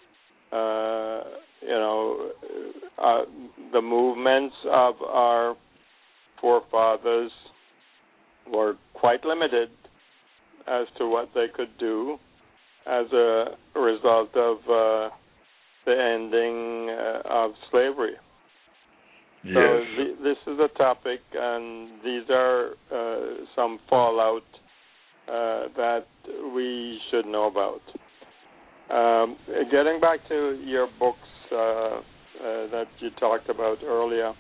Speaker 4: the movements of our forefathers were quite limited as to what they could do as a result of the ending of slavery.
Speaker 3: Yes.
Speaker 4: So this is a topic, and these are some fallout that we should know about. Getting back to your books that you talked about earlier,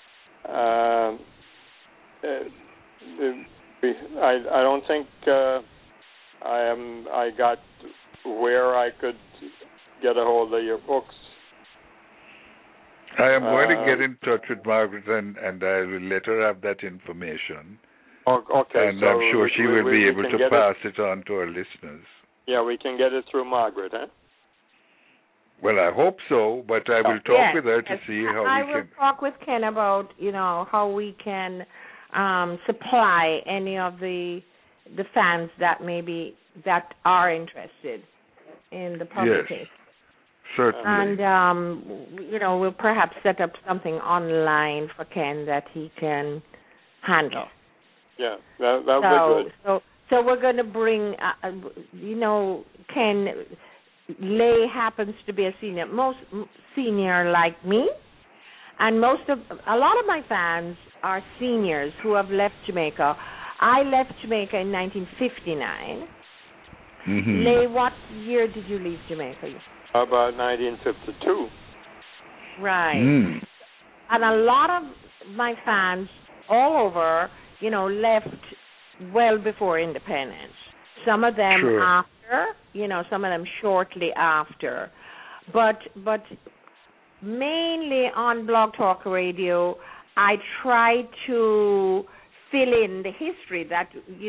Speaker 4: I don't think I got where I could get a hold of your books.
Speaker 3: I am going to get in touch with Margaret, and I will let her have that information.
Speaker 4: Okay.
Speaker 3: And so I'm sure she will be able to pass it on to our listeners.
Speaker 4: Yeah, we can get it through Margaret, huh?
Speaker 3: Well, I hope so, but I will talk with her to see how we can.
Speaker 2: I will talk with Ken about, how we can supply any of the fans that are interested in the publication.
Speaker 3: Yes, certainly.
Speaker 2: And we'll perhaps set up something online for Ken that he can handle.
Speaker 4: Yeah, that would be good.
Speaker 2: So we're going to bring, Ken Lay happens to be a senior, most senior like me, and a lot of my fans are seniors who have left Jamaica. I left Jamaica in 1959.
Speaker 3: Mm-hmm.
Speaker 2: Lay, what year did you leave Jamaica?
Speaker 4: About 1952.
Speaker 2: Right.
Speaker 3: Mm.
Speaker 2: And a lot of my fans all over, left well before independence. Some of them after, some of them shortly after. But mainly on Blog Talk Radio, I try to fill in the history that, we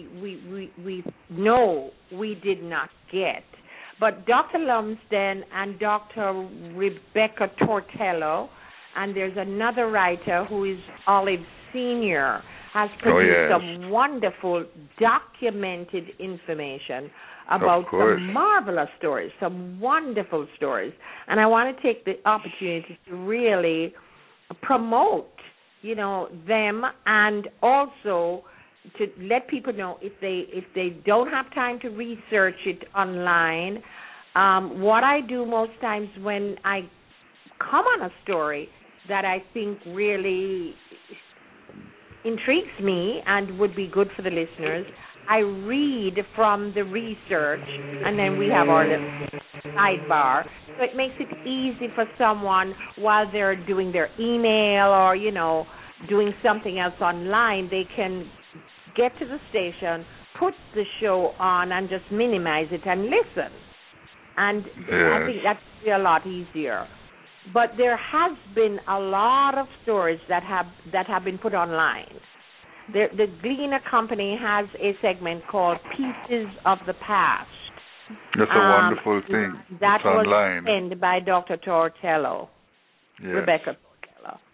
Speaker 2: know we did not get. But Dr. Lumsden and Dr. Rebecca Tortello, and there's another writer who is Olive Sr., has produced some wonderful documented information about some marvelous stories, some wonderful stories. And I want to take the opportunity to really promote, them, and also to let people know if they don't have time to research it online. What I do most times when I come on a story that I think really intrigues me and would be good for the listeners, I read from the research, and then we have our little sidebar. So it makes it easy for someone while they're doing their email or, doing something else online, they can get to the station, put the show on, and just minimize it and listen. And I think that's a lot easier. But there has been a lot of stories that have been put online. The Gleaner Company has a segment called Pieces of the Past.
Speaker 3: That's a wonderful thing.
Speaker 2: That
Speaker 3: it's
Speaker 2: was
Speaker 3: online.
Speaker 2: penned by Dr. Tortello, Rebecca Tortello.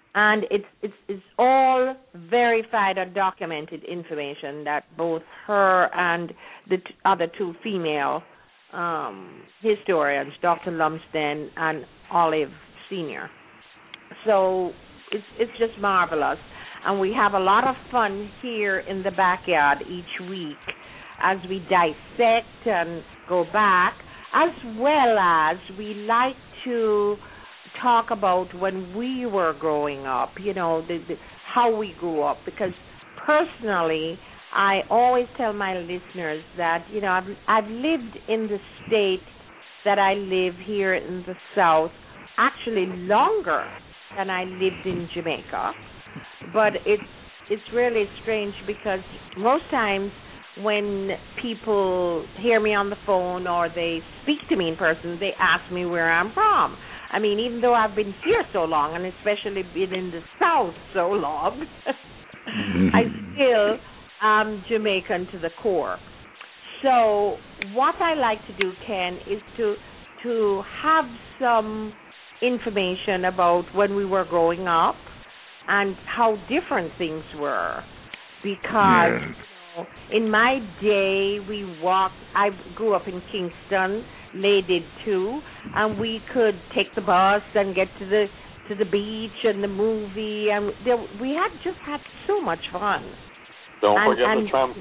Speaker 2: And it's all verified and documented information that both her and the other two female historians, Dr. Lumsden and Olive Sr. So it's just marvelous. And we have a lot of fun here in the backyard each week as we dissect and go back, as well as we like to talk about when we were growing up, how we grew up. Because personally, I always tell my listeners that, I've lived in the state that I live here in the South actually longer than I lived in Jamaica. But it's really strange because most times when people hear me on the phone or they speak to me in person, they ask me where I'm from. I mean, even though I've been here so long, and especially been in the South so long, I still am Jamaican to the core. So what I like to do, Ken, is to have some information about when we were growing up and how different things were. Because in my day, I grew up in Kingston, Lay did too, and we could take the bus and get to the beach and the movie, and we had so much fun.
Speaker 4: Don't forget the tram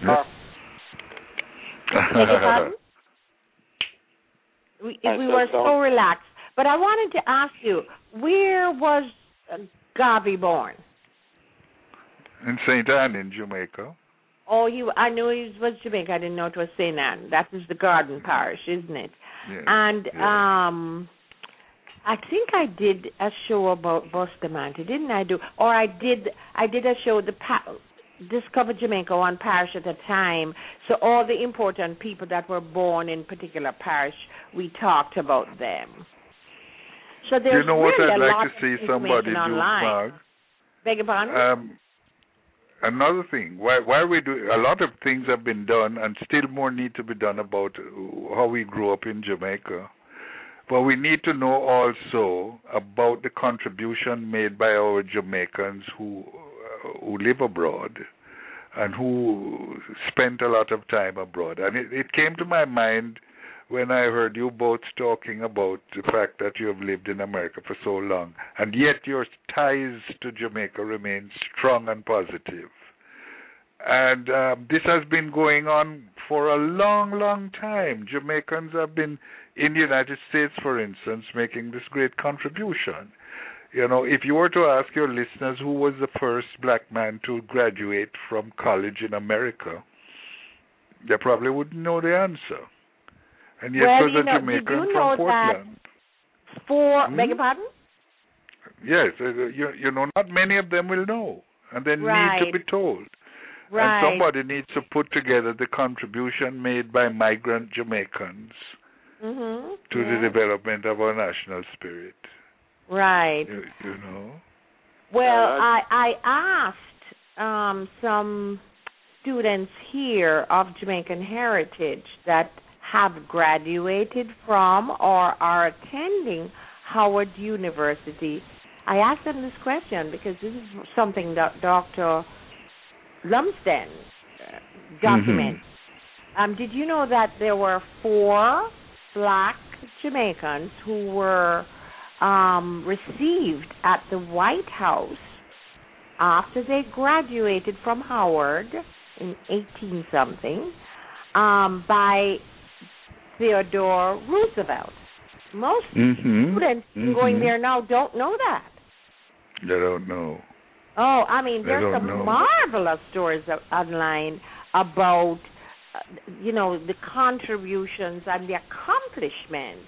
Speaker 4: car.
Speaker 2: We were so relaxed. But I wanted to ask you, where was Garvey born?
Speaker 3: In St. Anne in Jamaica.
Speaker 2: Oh, I knew he was Jamaica. I didn't know it was St. Anne. That is the Garden Parish, isn't it?
Speaker 3: Yes.
Speaker 2: And I think I did a show about Bustamante, didn't I? I did a show, Discover Jamaica, one parish at a time. So all the important people that were born in particular parish, we talked about them. So there's
Speaker 3: what
Speaker 2: really
Speaker 3: I'd
Speaker 2: a
Speaker 3: like
Speaker 2: lot
Speaker 3: to see
Speaker 2: of
Speaker 3: somebody
Speaker 2: information
Speaker 3: do,
Speaker 2: online.
Speaker 3: Marg?
Speaker 2: Beg your pardon?
Speaker 3: Another thing, why we do a lot of things have been done, and still more need to be done about how we grew up in Jamaica. But we need to know also about the contribution made by our Jamaicans who live abroad and who spent a lot of time abroad. And it came to my mind when I heard you both talking about the fact that you have lived in America for so long, and yet your ties to Jamaica remain strong and positive. And this has been going on for a long, long time. Jamaicans have been in the United States, for instance, making this great contribution. If you were to ask your listeners who was the first black man to graduate from college in America, they probably wouldn't know the answer. And yet it was a Jamaican from Portland.
Speaker 2: Beg your pardon?
Speaker 3: Yes, not many of them will know, and they need to be told.
Speaker 2: Right.
Speaker 3: And somebody needs to put together the contribution made by migrant Jamaicans to the development of our national spirit.
Speaker 2: Right. Well, I asked some students here of Jamaican heritage that have graduated from or are attending Howard University. I asked them this question because this is something that Dr. Lumsden documents. Did you know that there were 4 black Jamaicans who were received at the White House after they graduated from Howard in 18-something by Theodore Roosevelt? Most students going there now don't know that.
Speaker 3: They don't know.
Speaker 2: Oh, I mean, there's some marvelous stories online about, the contributions and the accomplishments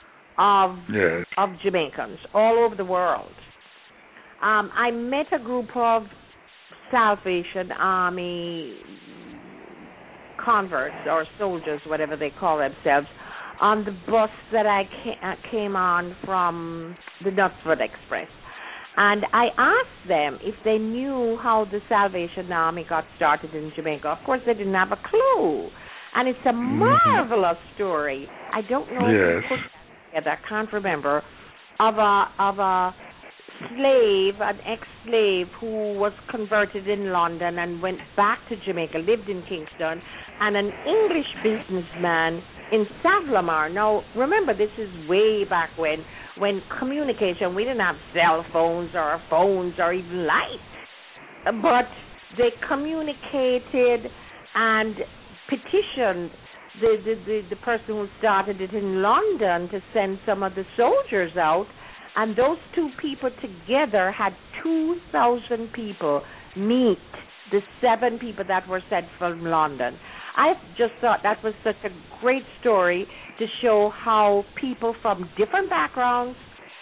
Speaker 2: of Jamaicans all over the world. I met a group of Salvation Army converts or soldiers, whatever they call themselves, on the bus that I came on from the Knutsford Express. And I asked them if they knew how the Salvation Army got started in Jamaica. Of course, they didn't have a clue. And it's a marvelous story. I don't know if you put that together, I can't remember, of a an ex-slave who was converted in London and went back to Jamaica, lived in Kingston, and an English businessman in Savlamar. Now, remember, this is way back when communication, we didn't have cell phones or even lights, but they communicated and petitioned the person who started it in London to send some of the soldiers out, and those two people together had 2,000 people meet the 7 people that were sent from London. I just thought that was such a great story to show how people from different backgrounds,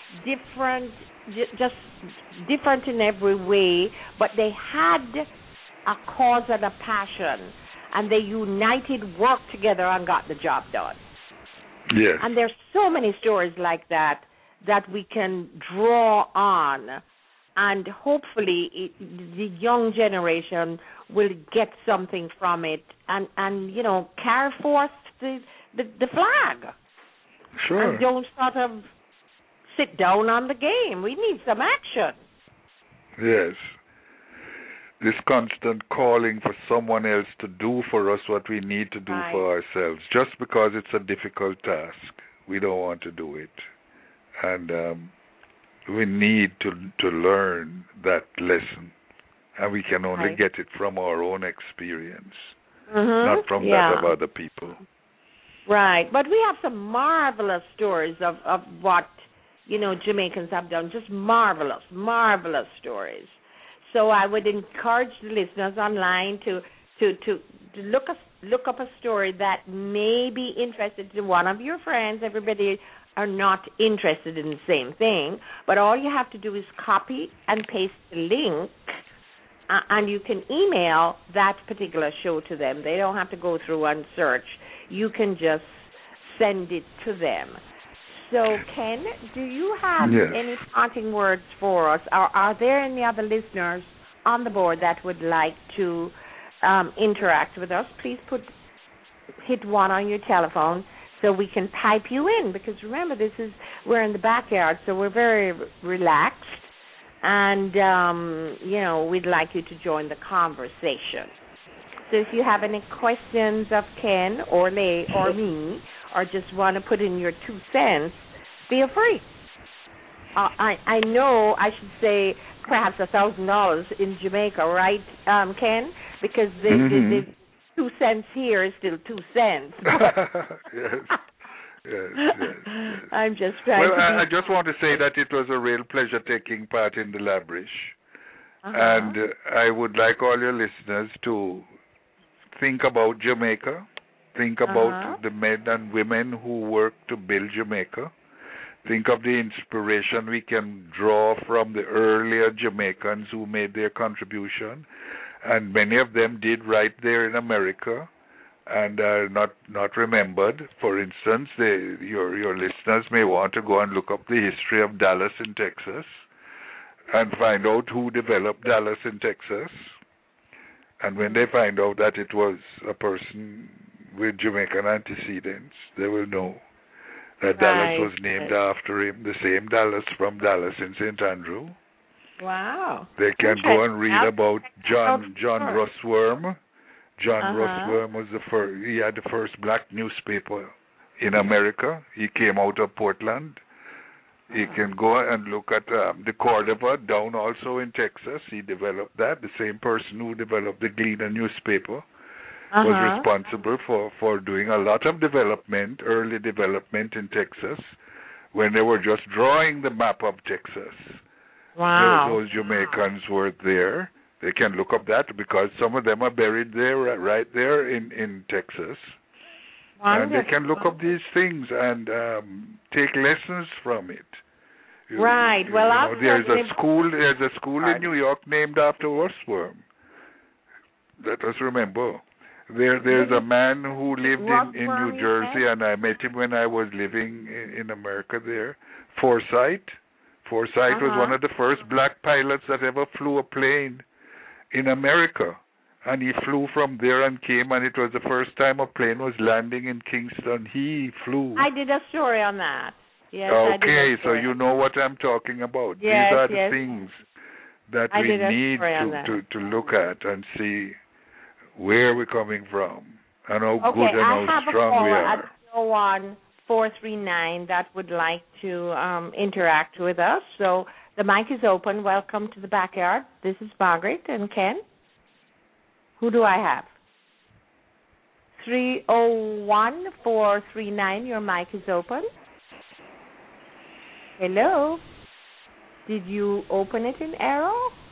Speaker 2: just different in every way, but they had a cause and a passion, and they united, worked together, and got the job done.
Speaker 3: Yes.
Speaker 2: And there's so many stories like that we can draw on, and hopefully the young generation will get something from it and carry forth the flag.
Speaker 3: Sure.
Speaker 2: And don't sort of sit down on the game. We need some action.
Speaker 3: Yes. This constant calling for someone else to do for us what we need to do for ourselves, just because it's a difficult task. We don't want to do it. And we need to learn that lesson. And we can only get it from our own experience, not from that of other people.
Speaker 2: Right. But we have some marvelous stories of what, Jamaicans have done. Just marvelous, marvelous stories. So I would encourage the listeners online to look up a story that may be interested to one of your friends. Everybody are not interested in the same thing, but all you have to do is copy and paste the link, and you can email that particular show to them. They don't have to go through and search. You can just send it to them. So, Ken, do you have any parting words for us? Or are there any other listeners on the board that would like to interact with us? Please hit 1 on your telephone so we can type you in, because remember, we're in the backyard, so we're very relaxed, and, we'd like you to join the conversation. So if you have any questions of Ken or Lay or me, or just want to put in your 2 cents, feel free. I know I should say perhaps $1,000 in Jamaica, right, Ken? Because the 2 cents here is still 2 cents.
Speaker 3: Yes.
Speaker 2: I'm just trying to
Speaker 3: I just want to say that it was a real pleasure taking part in the Labrish. And I would like all your listeners to think about Jamaica, think about the men and women who work to build Jamaica, think of the inspiration we can draw from the earlier Jamaicans who made their contribution, and many of them did right there in America and are not remembered. For instance, your listeners may want to go and look up the history of Dallas in Texas and find out who developed Dallas in Texas. And when they find out that it was a person with Jamaican antecedents, they will know that Dallas was named after him, the same Dallas from Dallas in St. Andrew.
Speaker 2: Wow.
Speaker 3: They can go and read about John Russwurm. John Russwurm was he had the first black newspaper in America. He came out of Portland. You can go and look at the Cordova down also in Texas. He developed that. The same person who developed the Gleaner newspaper was responsible for doing a lot of early development in Texas, when they were just drawing the map of Texas.
Speaker 2: Wow.
Speaker 3: Those Jamaicans were there. They can look up that because some of them are buried there, right there in Texas. Wonderful. And they can look up these things and take lessons from it.
Speaker 2: Right.
Speaker 3: There's a school in New York named after Russwurm. Let us remember. There's a man who lived in New Jersey, and I met him when I was living in America there. Forsyth. Forsyth was one of the first black pilots that ever flew a plane in America. And he flew from there and came, and it was the first time a plane was landing in Kingston. He flew.
Speaker 2: I did a story on that. Yes, I did
Speaker 3: Okay,
Speaker 2: a
Speaker 3: so
Speaker 2: story.
Speaker 3: you know what I'm talking about.
Speaker 2: Yes,
Speaker 3: These are the
Speaker 2: yes.
Speaker 3: things that
Speaker 2: I
Speaker 3: we
Speaker 2: did a
Speaker 3: need
Speaker 2: story on that.
Speaker 3: to look at and see where we're coming from and how
Speaker 2: Okay,
Speaker 3: good and
Speaker 2: I
Speaker 3: how
Speaker 2: have a
Speaker 3: strong we
Speaker 2: caller
Speaker 3: are.
Speaker 2: at 301-439 that would like to interact with us. So the mic is open. Welcome to the backyard. This is Margaret and Ken. Who do I have? 301-439. Your mic is open. Hello. Did you open it in arrow?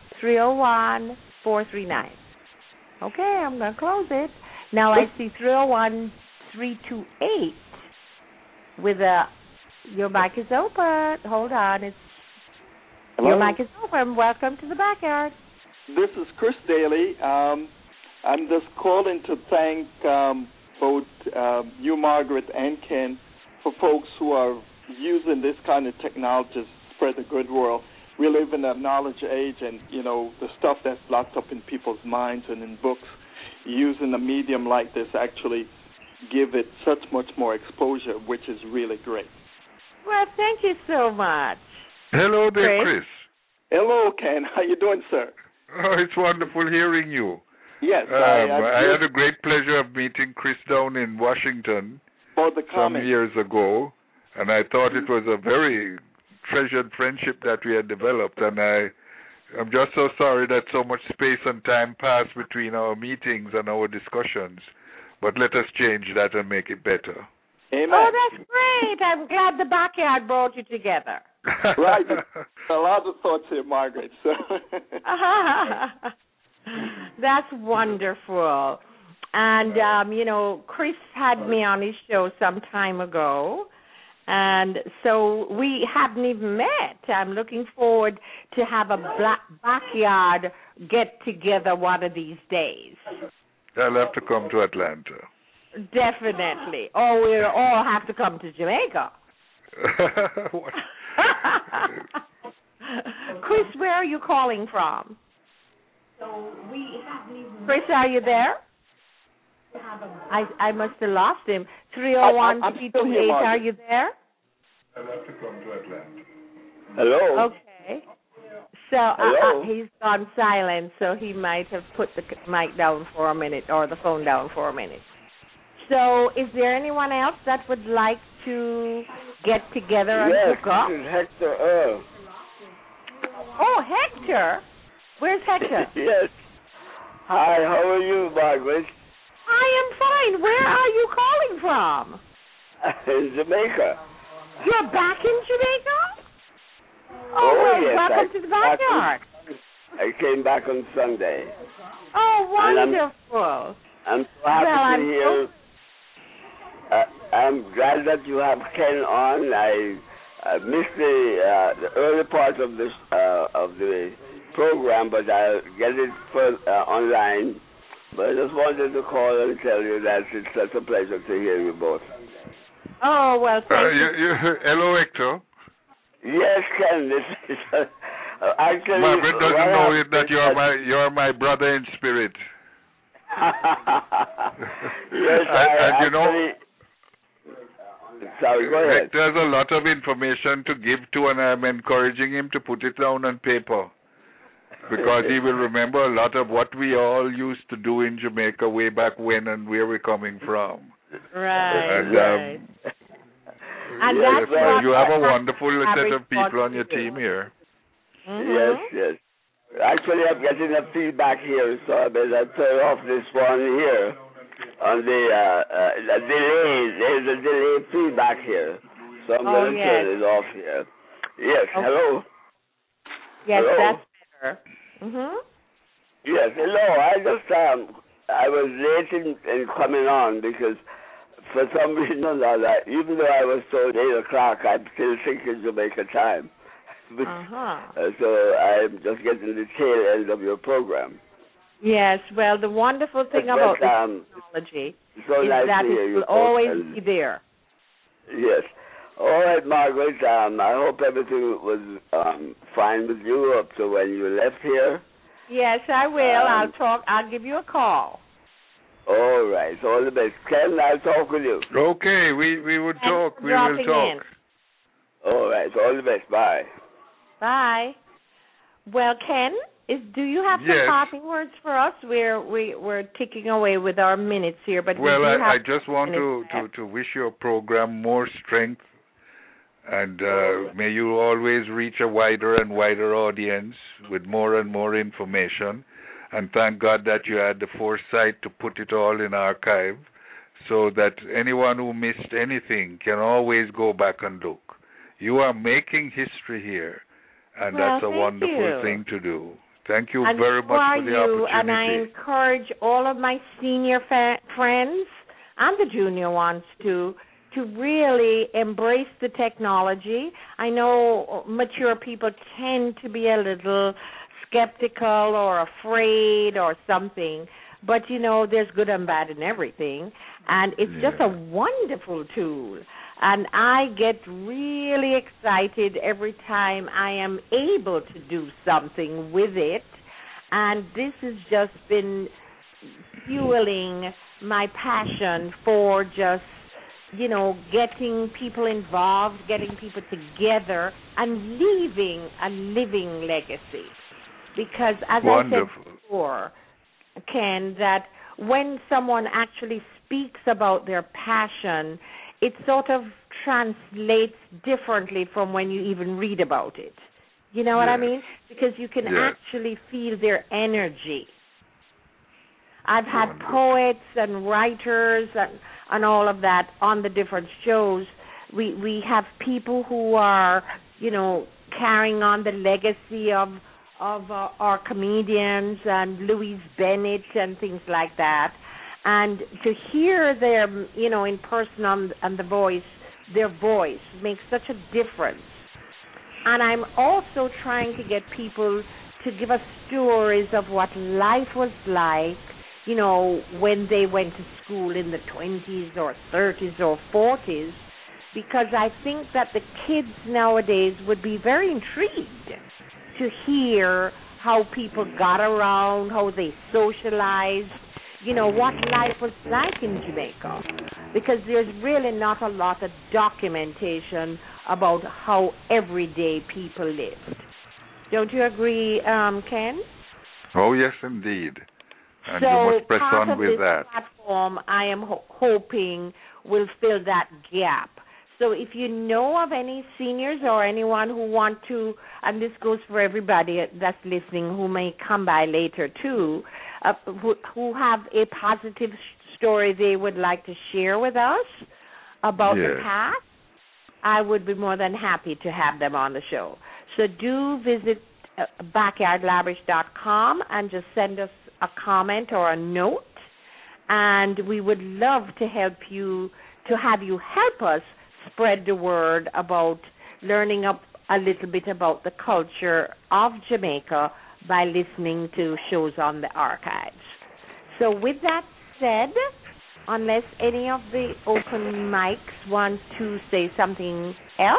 Speaker 2: 301-439. Okay, I'm going to close it. Now I see 301-328 with your mic is open. Hold on.
Speaker 5: Hello?
Speaker 2: Your mic is open. Welcome to the backyard.
Speaker 5: This is Chris Daly. I'm just calling to thank both you, Margaret, and Ken for folks who are using this kind of technology to spread the good world. We live in a knowledge age, and, the stuff that's locked up in people's minds and in books, using a medium like this actually give it such much more exposure, which is really great.
Speaker 2: Well, thank you so much.
Speaker 3: Hello there, Chris.
Speaker 5: Hello, Ken. How you doing, sir?
Speaker 3: Oh, it's wonderful hearing you.
Speaker 5: Yes.
Speaker 3: I had a great pleasure of meeting Chris down in Washington some years ago, and I thought it was a very treasured friendship that we had developed, and I'm just so sorry that so much space and time passed between our meetings and our discussions, but let us change that and make it better.
Speaker 5: Amen.
Speaker 2: Oh, that's great. I'm glad the backyard brought you together.
Speaker 5: Right. A lot of thoughts here, Margaret. So.
Speaker 2: That's wonderful. And, Chris had me on his show some time ago, and so we haven't even met. I'm looking forward to have a backyard get-together one of these days.
Speaker 3: I'll have to come to Atlanta.
Speaker 2: Definitely. Or we'll all have to come to Jamaica. Chris, where are you calling from? Chris, are you there? I must have lost him. 301-328, are you there?
Speaker 3: I'll have to come to Atlanta.
Speaker 5: Hello.
Speaker 2: Okay. So he's gone silent, so he might have put the mic down for a minute or the phone down for a minute. So is there anyone else that would like to get together and hook up?
Speaker 6: Yes, this is Hector Earl.
Speaker 2: Oh, Hector? Where's Hector?
Speaker 6: Yes. Hi, how are you, Margaret?
Speaker 2: I am fine. Where are you calling from?
Speaker 6: In Jamaica.
Speaker 2: You're back in Jamaica?
Speaker 6: Yes.
Speaker 2: Welcome to the backyard.
Speaker 6: I came back on Sunday.
Speaker 2: Oh, wonderful.
Speaker 6: I'm so happy to hear. I'm glad that you have Ken on. I missed the early part of the program, but I'll get it online. But I just wanted to call and tell you that it's such a pleasure to hear you both.
Speaker 2: Oh, well, thank you.
Speaker 3: Hello, Hector.
Speaker 6: Yes, Ken. This is actually.
Speaker 3: Margaret doesn't know that you're my brother in spirit.
Speaker 6: Yes,
Speaker 3: and
Speaker 6: sorry, go ahead.
Speaker 3: Hector has a lot of information to give to, and I'm encouraging him to put it down on paper, because he will remember a lot of what we all used to do in Jamaica way back when and where we're coming from.
Speaker 2: Right,
Speaker 3: right.
Speaker 2: And that's
Speaker 3: so you have a wonderful set of people on your team here.
Speaker 6: Mm-hmm. Yes. Actually, I'm getting a feedback here, so I better turn off this one here on the delay. There's a delay feedback here, so I'm going to turn it off here. Yes. Okay. Hello.
Speaker 2: Yes,
Speaker 6: hello?
Speaker 2: That's better. Mhm.
Speaker 6: Yes. Hello. I was late in coming on because for some reason or other, even though I was told 8 o'clock, I'm still thinking Jamaica time. So I'm just getting the tail end of your program.
Speaker 2: Yes, well, the wonderful thing about technology is that it will always be there.
Speaker 6: Yes. All right, Margaret, I hope everything was fine with you up to when you left here.
Speaker 2: Yes, I will. I'll give you a call.
Speaker 6: All right. All the best. Ken, I'll talk with you.
Speaker 3: Okay, we would talk. We will talk.
Speaker 6: All right. All the best. Bye.
Speaker 2: Bye. Well, Ken, do you have some
Speaker 3: Yes.
Speaker 2: parting words for us? We're ticking away with our minutes here, but
Speaker 3: well,
Speaker 2: we do have
Speaker 3: I just want to wish your program more strength, and may you always reach a wider and wider audience with more and more information. And thank God that you had the foresight to put it all in archive, so that anyone who missed anything can always go back and look. You are making history here, and that's a wonderful thing to do. Thank you very much for the opportunity.
Speaker 2: And I encourage all of my senior friends and the junior ones to really embrace the technology. I know mature people tend to be a little skeptical or afraid or something, but there's good and bad in everything, and it's just a wonderful tool. And I get really excited every time I am able to do something with it, and this has just been fueling my passion for just getting people involved, getting people together, and leaving a living legacy. Because as I said before, Ken, that when someone actually speaks about their passion, it sort of translates differently from when you even read about it. You know what I mean? Because you can actually feel their energy. I've had poets and writers and all of that on the different shows. We have people who are, carrying on the legacy of our comedians and Louise Bennett and things like that. And to hear them, in person on the voice, their voice makes such a difference. And I'm also trying to get people to give us stories of what life was like, when they went to school in the 20s or 30s or 40s, because I think that the kids nowadays would be very intrigued to hear how people got around, how they socialized, what life was like in Jamaica, because there's really not a lot of documentation about how everyday people lived. Don't you agree, Ken?
Speaker 3: Oh, yes, indeed. And
Speaker 2: so
Speaker 3: you must press
Speaker 2: part
Speaker 3: on
Speaker 2: of
Speaker 3: with
Speaker 2: this
Speaker 3: that.
Speaker 2: platform, I am hoping, will fill that gap. So if you know of any seniors or anyone who want to, and this goes for everybody that's listening who may come by later too, who have a positive story they would like to share with us about the past, I would be more than happy to have them on the show. So do visit backyardlavish.com and just send us a comment or a note, and we would love to have you help us spread the word about learning up a little bit about the culture of Jamaica by listening to shows on the archives. So with that said, unless any of the open mics want to say something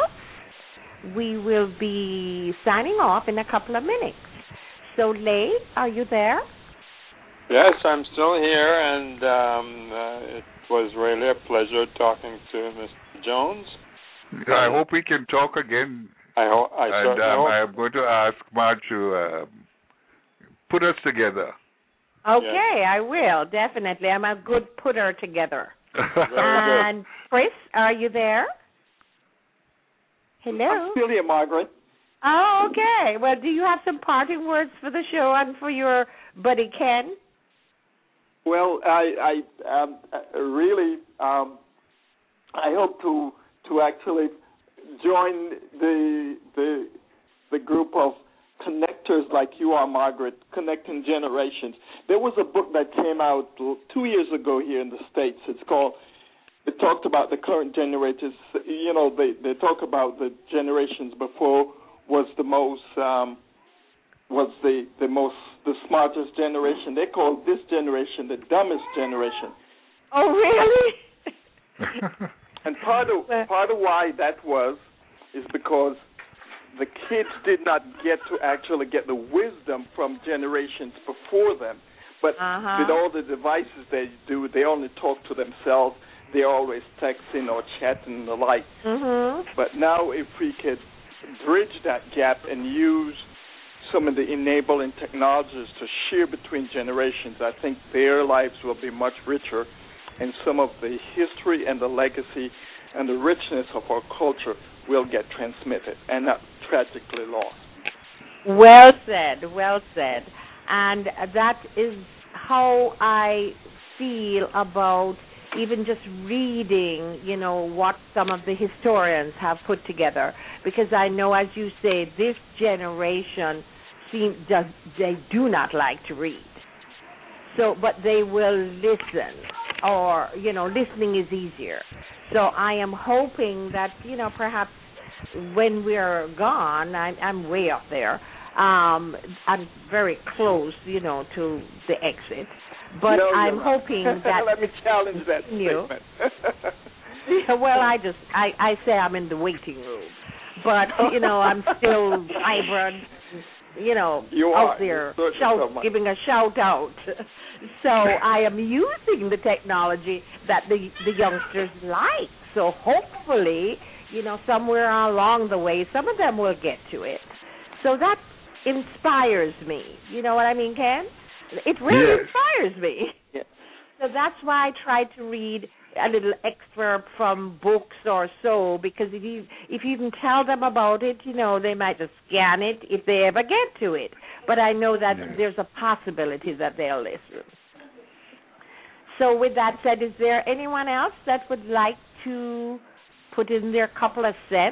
Speaker 2: else, we will be signing off in a couple of minutes. So, Lay, are you there?
Speaker 4: Yes, I'm still here, and it was really a pleasure talking to Mr. Jones.
Speaker 3: I hope we can talk again.
Speaker 4: I
Speaker 3: am going to ask Marge to put us together.
Speaker 2: Okay, I will, definitely. I'm a good putter together. And Chris, are you there? Hello?
Speaker 5: I'm still here, Margaret.
Speaker 2: Oh, okay. Well, do you have some parting words for the show and for your buddy Ken?
Speaker 5: Well, I really I hope to actually join the group of connectors like you are, Margaret, connecting generations. There was a book that came out 2 years ago here in the States. It talked about the current generators. They talk about the generations before was the most the smartest generation. They call this generation the dumbest generation.
Speaker 2: Oh, really?
Speaker 5: And part of why that was is because the kids did not get to actually get the wisdom from generations before them. But with all the devices they do, they only talk to themselves. they're always texting or chatting and the like.
Speaker 2: Mm-hmm.
Speaker 5: But now if we could bridge that gap and use some of the enabling technologies to share between generations, I think their lives will be much richer, and some of the history and the legacy and the richness of our culture will get transmitted and not tragically lost.
Speaker 2: Well said, well said. And that is how I feel about even just reading, what some of the historians have put together. Because I know, as you say, this generation they do not like to read. So, but they will listen, or, listening is easier. So I am hoping that, perhaps when we're gone, I'm way up there, I'm very close, to the exit. But
Speaker 5: No,
Speaker 2: I'm hoping that...
Speaker 5: Let me challenge that statement.
Speaker 2: Well, I say I'm in the waiting room. But, I'm still vibrant, out there, giving a shout out. So I am using the technology that the youngsters like. So hopefully, somewhere along the way, some of them will get to it. So that inspires me. You know what I mean, Ken? It really inspires me.
Speaker 5: Yes.
Speaker 2: So that's why I try to read a little excerpt from books or so, because if you even tell them about it, they might just scan it if they ever get to it. But I know that there's a possibility that they'll listen. So with that said, is there anyone else that would like to put in their couple of cents?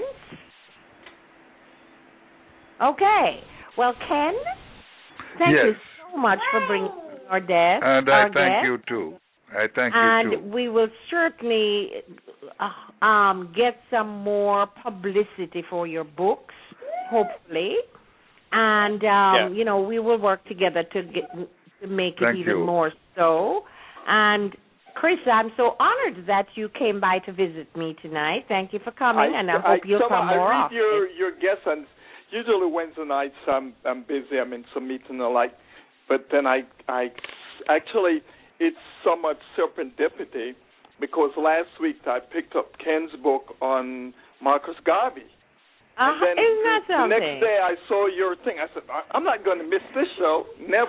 Speaker 2: Okay. Well, Ken, thank you so much for bringing our guest.
Speaker 3: And I thank you, too.
Speaker 2: And we will certainly get some more publicity for your books, hopefully. And, we will work together to make it even more so. And, Chris, I'm so honored that you came by to visit me tonight. Thank you for coming, and I hope you'll come more often.
Speaker 5: I read your guests, and usually Wednesday nights I'm busy. I'm in some meetings and the like. But then I actually, it's somewhat serendipity, because last week I picked up Ken's book on Marcus Garvey. And then
Speaker 2: isn't that something?
Speaker 5: The next day I saw your thing. I said, I'm not going to miss this show. Never.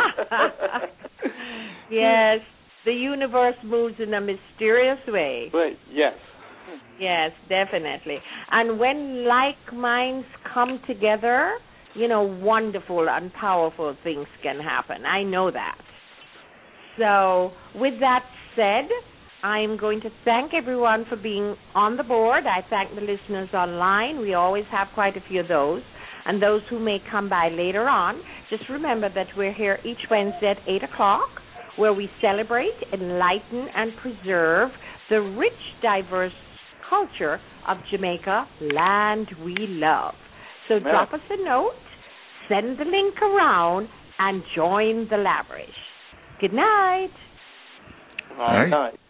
Speaker 2: Yes, the universe moves in a mysterious way.
Speaker 5: Right, yes.
Speaker 2: Yes, definitely. And when like minds come together, wonderful and powerful things can happen. I know that. So with that said, I'm going to thank everyone for being on the board. I thank the listeners online. We always have quite a few of those. And those who may come by later on, just remember that we're here each Wednesday at 8 o'clock, where we celebrate, enlighten, and preserve the rich, diverse culture of Jamaica, land we love. So drop us a note, send the link around, and join the Lavish. Good night.
Speaker 5: All right.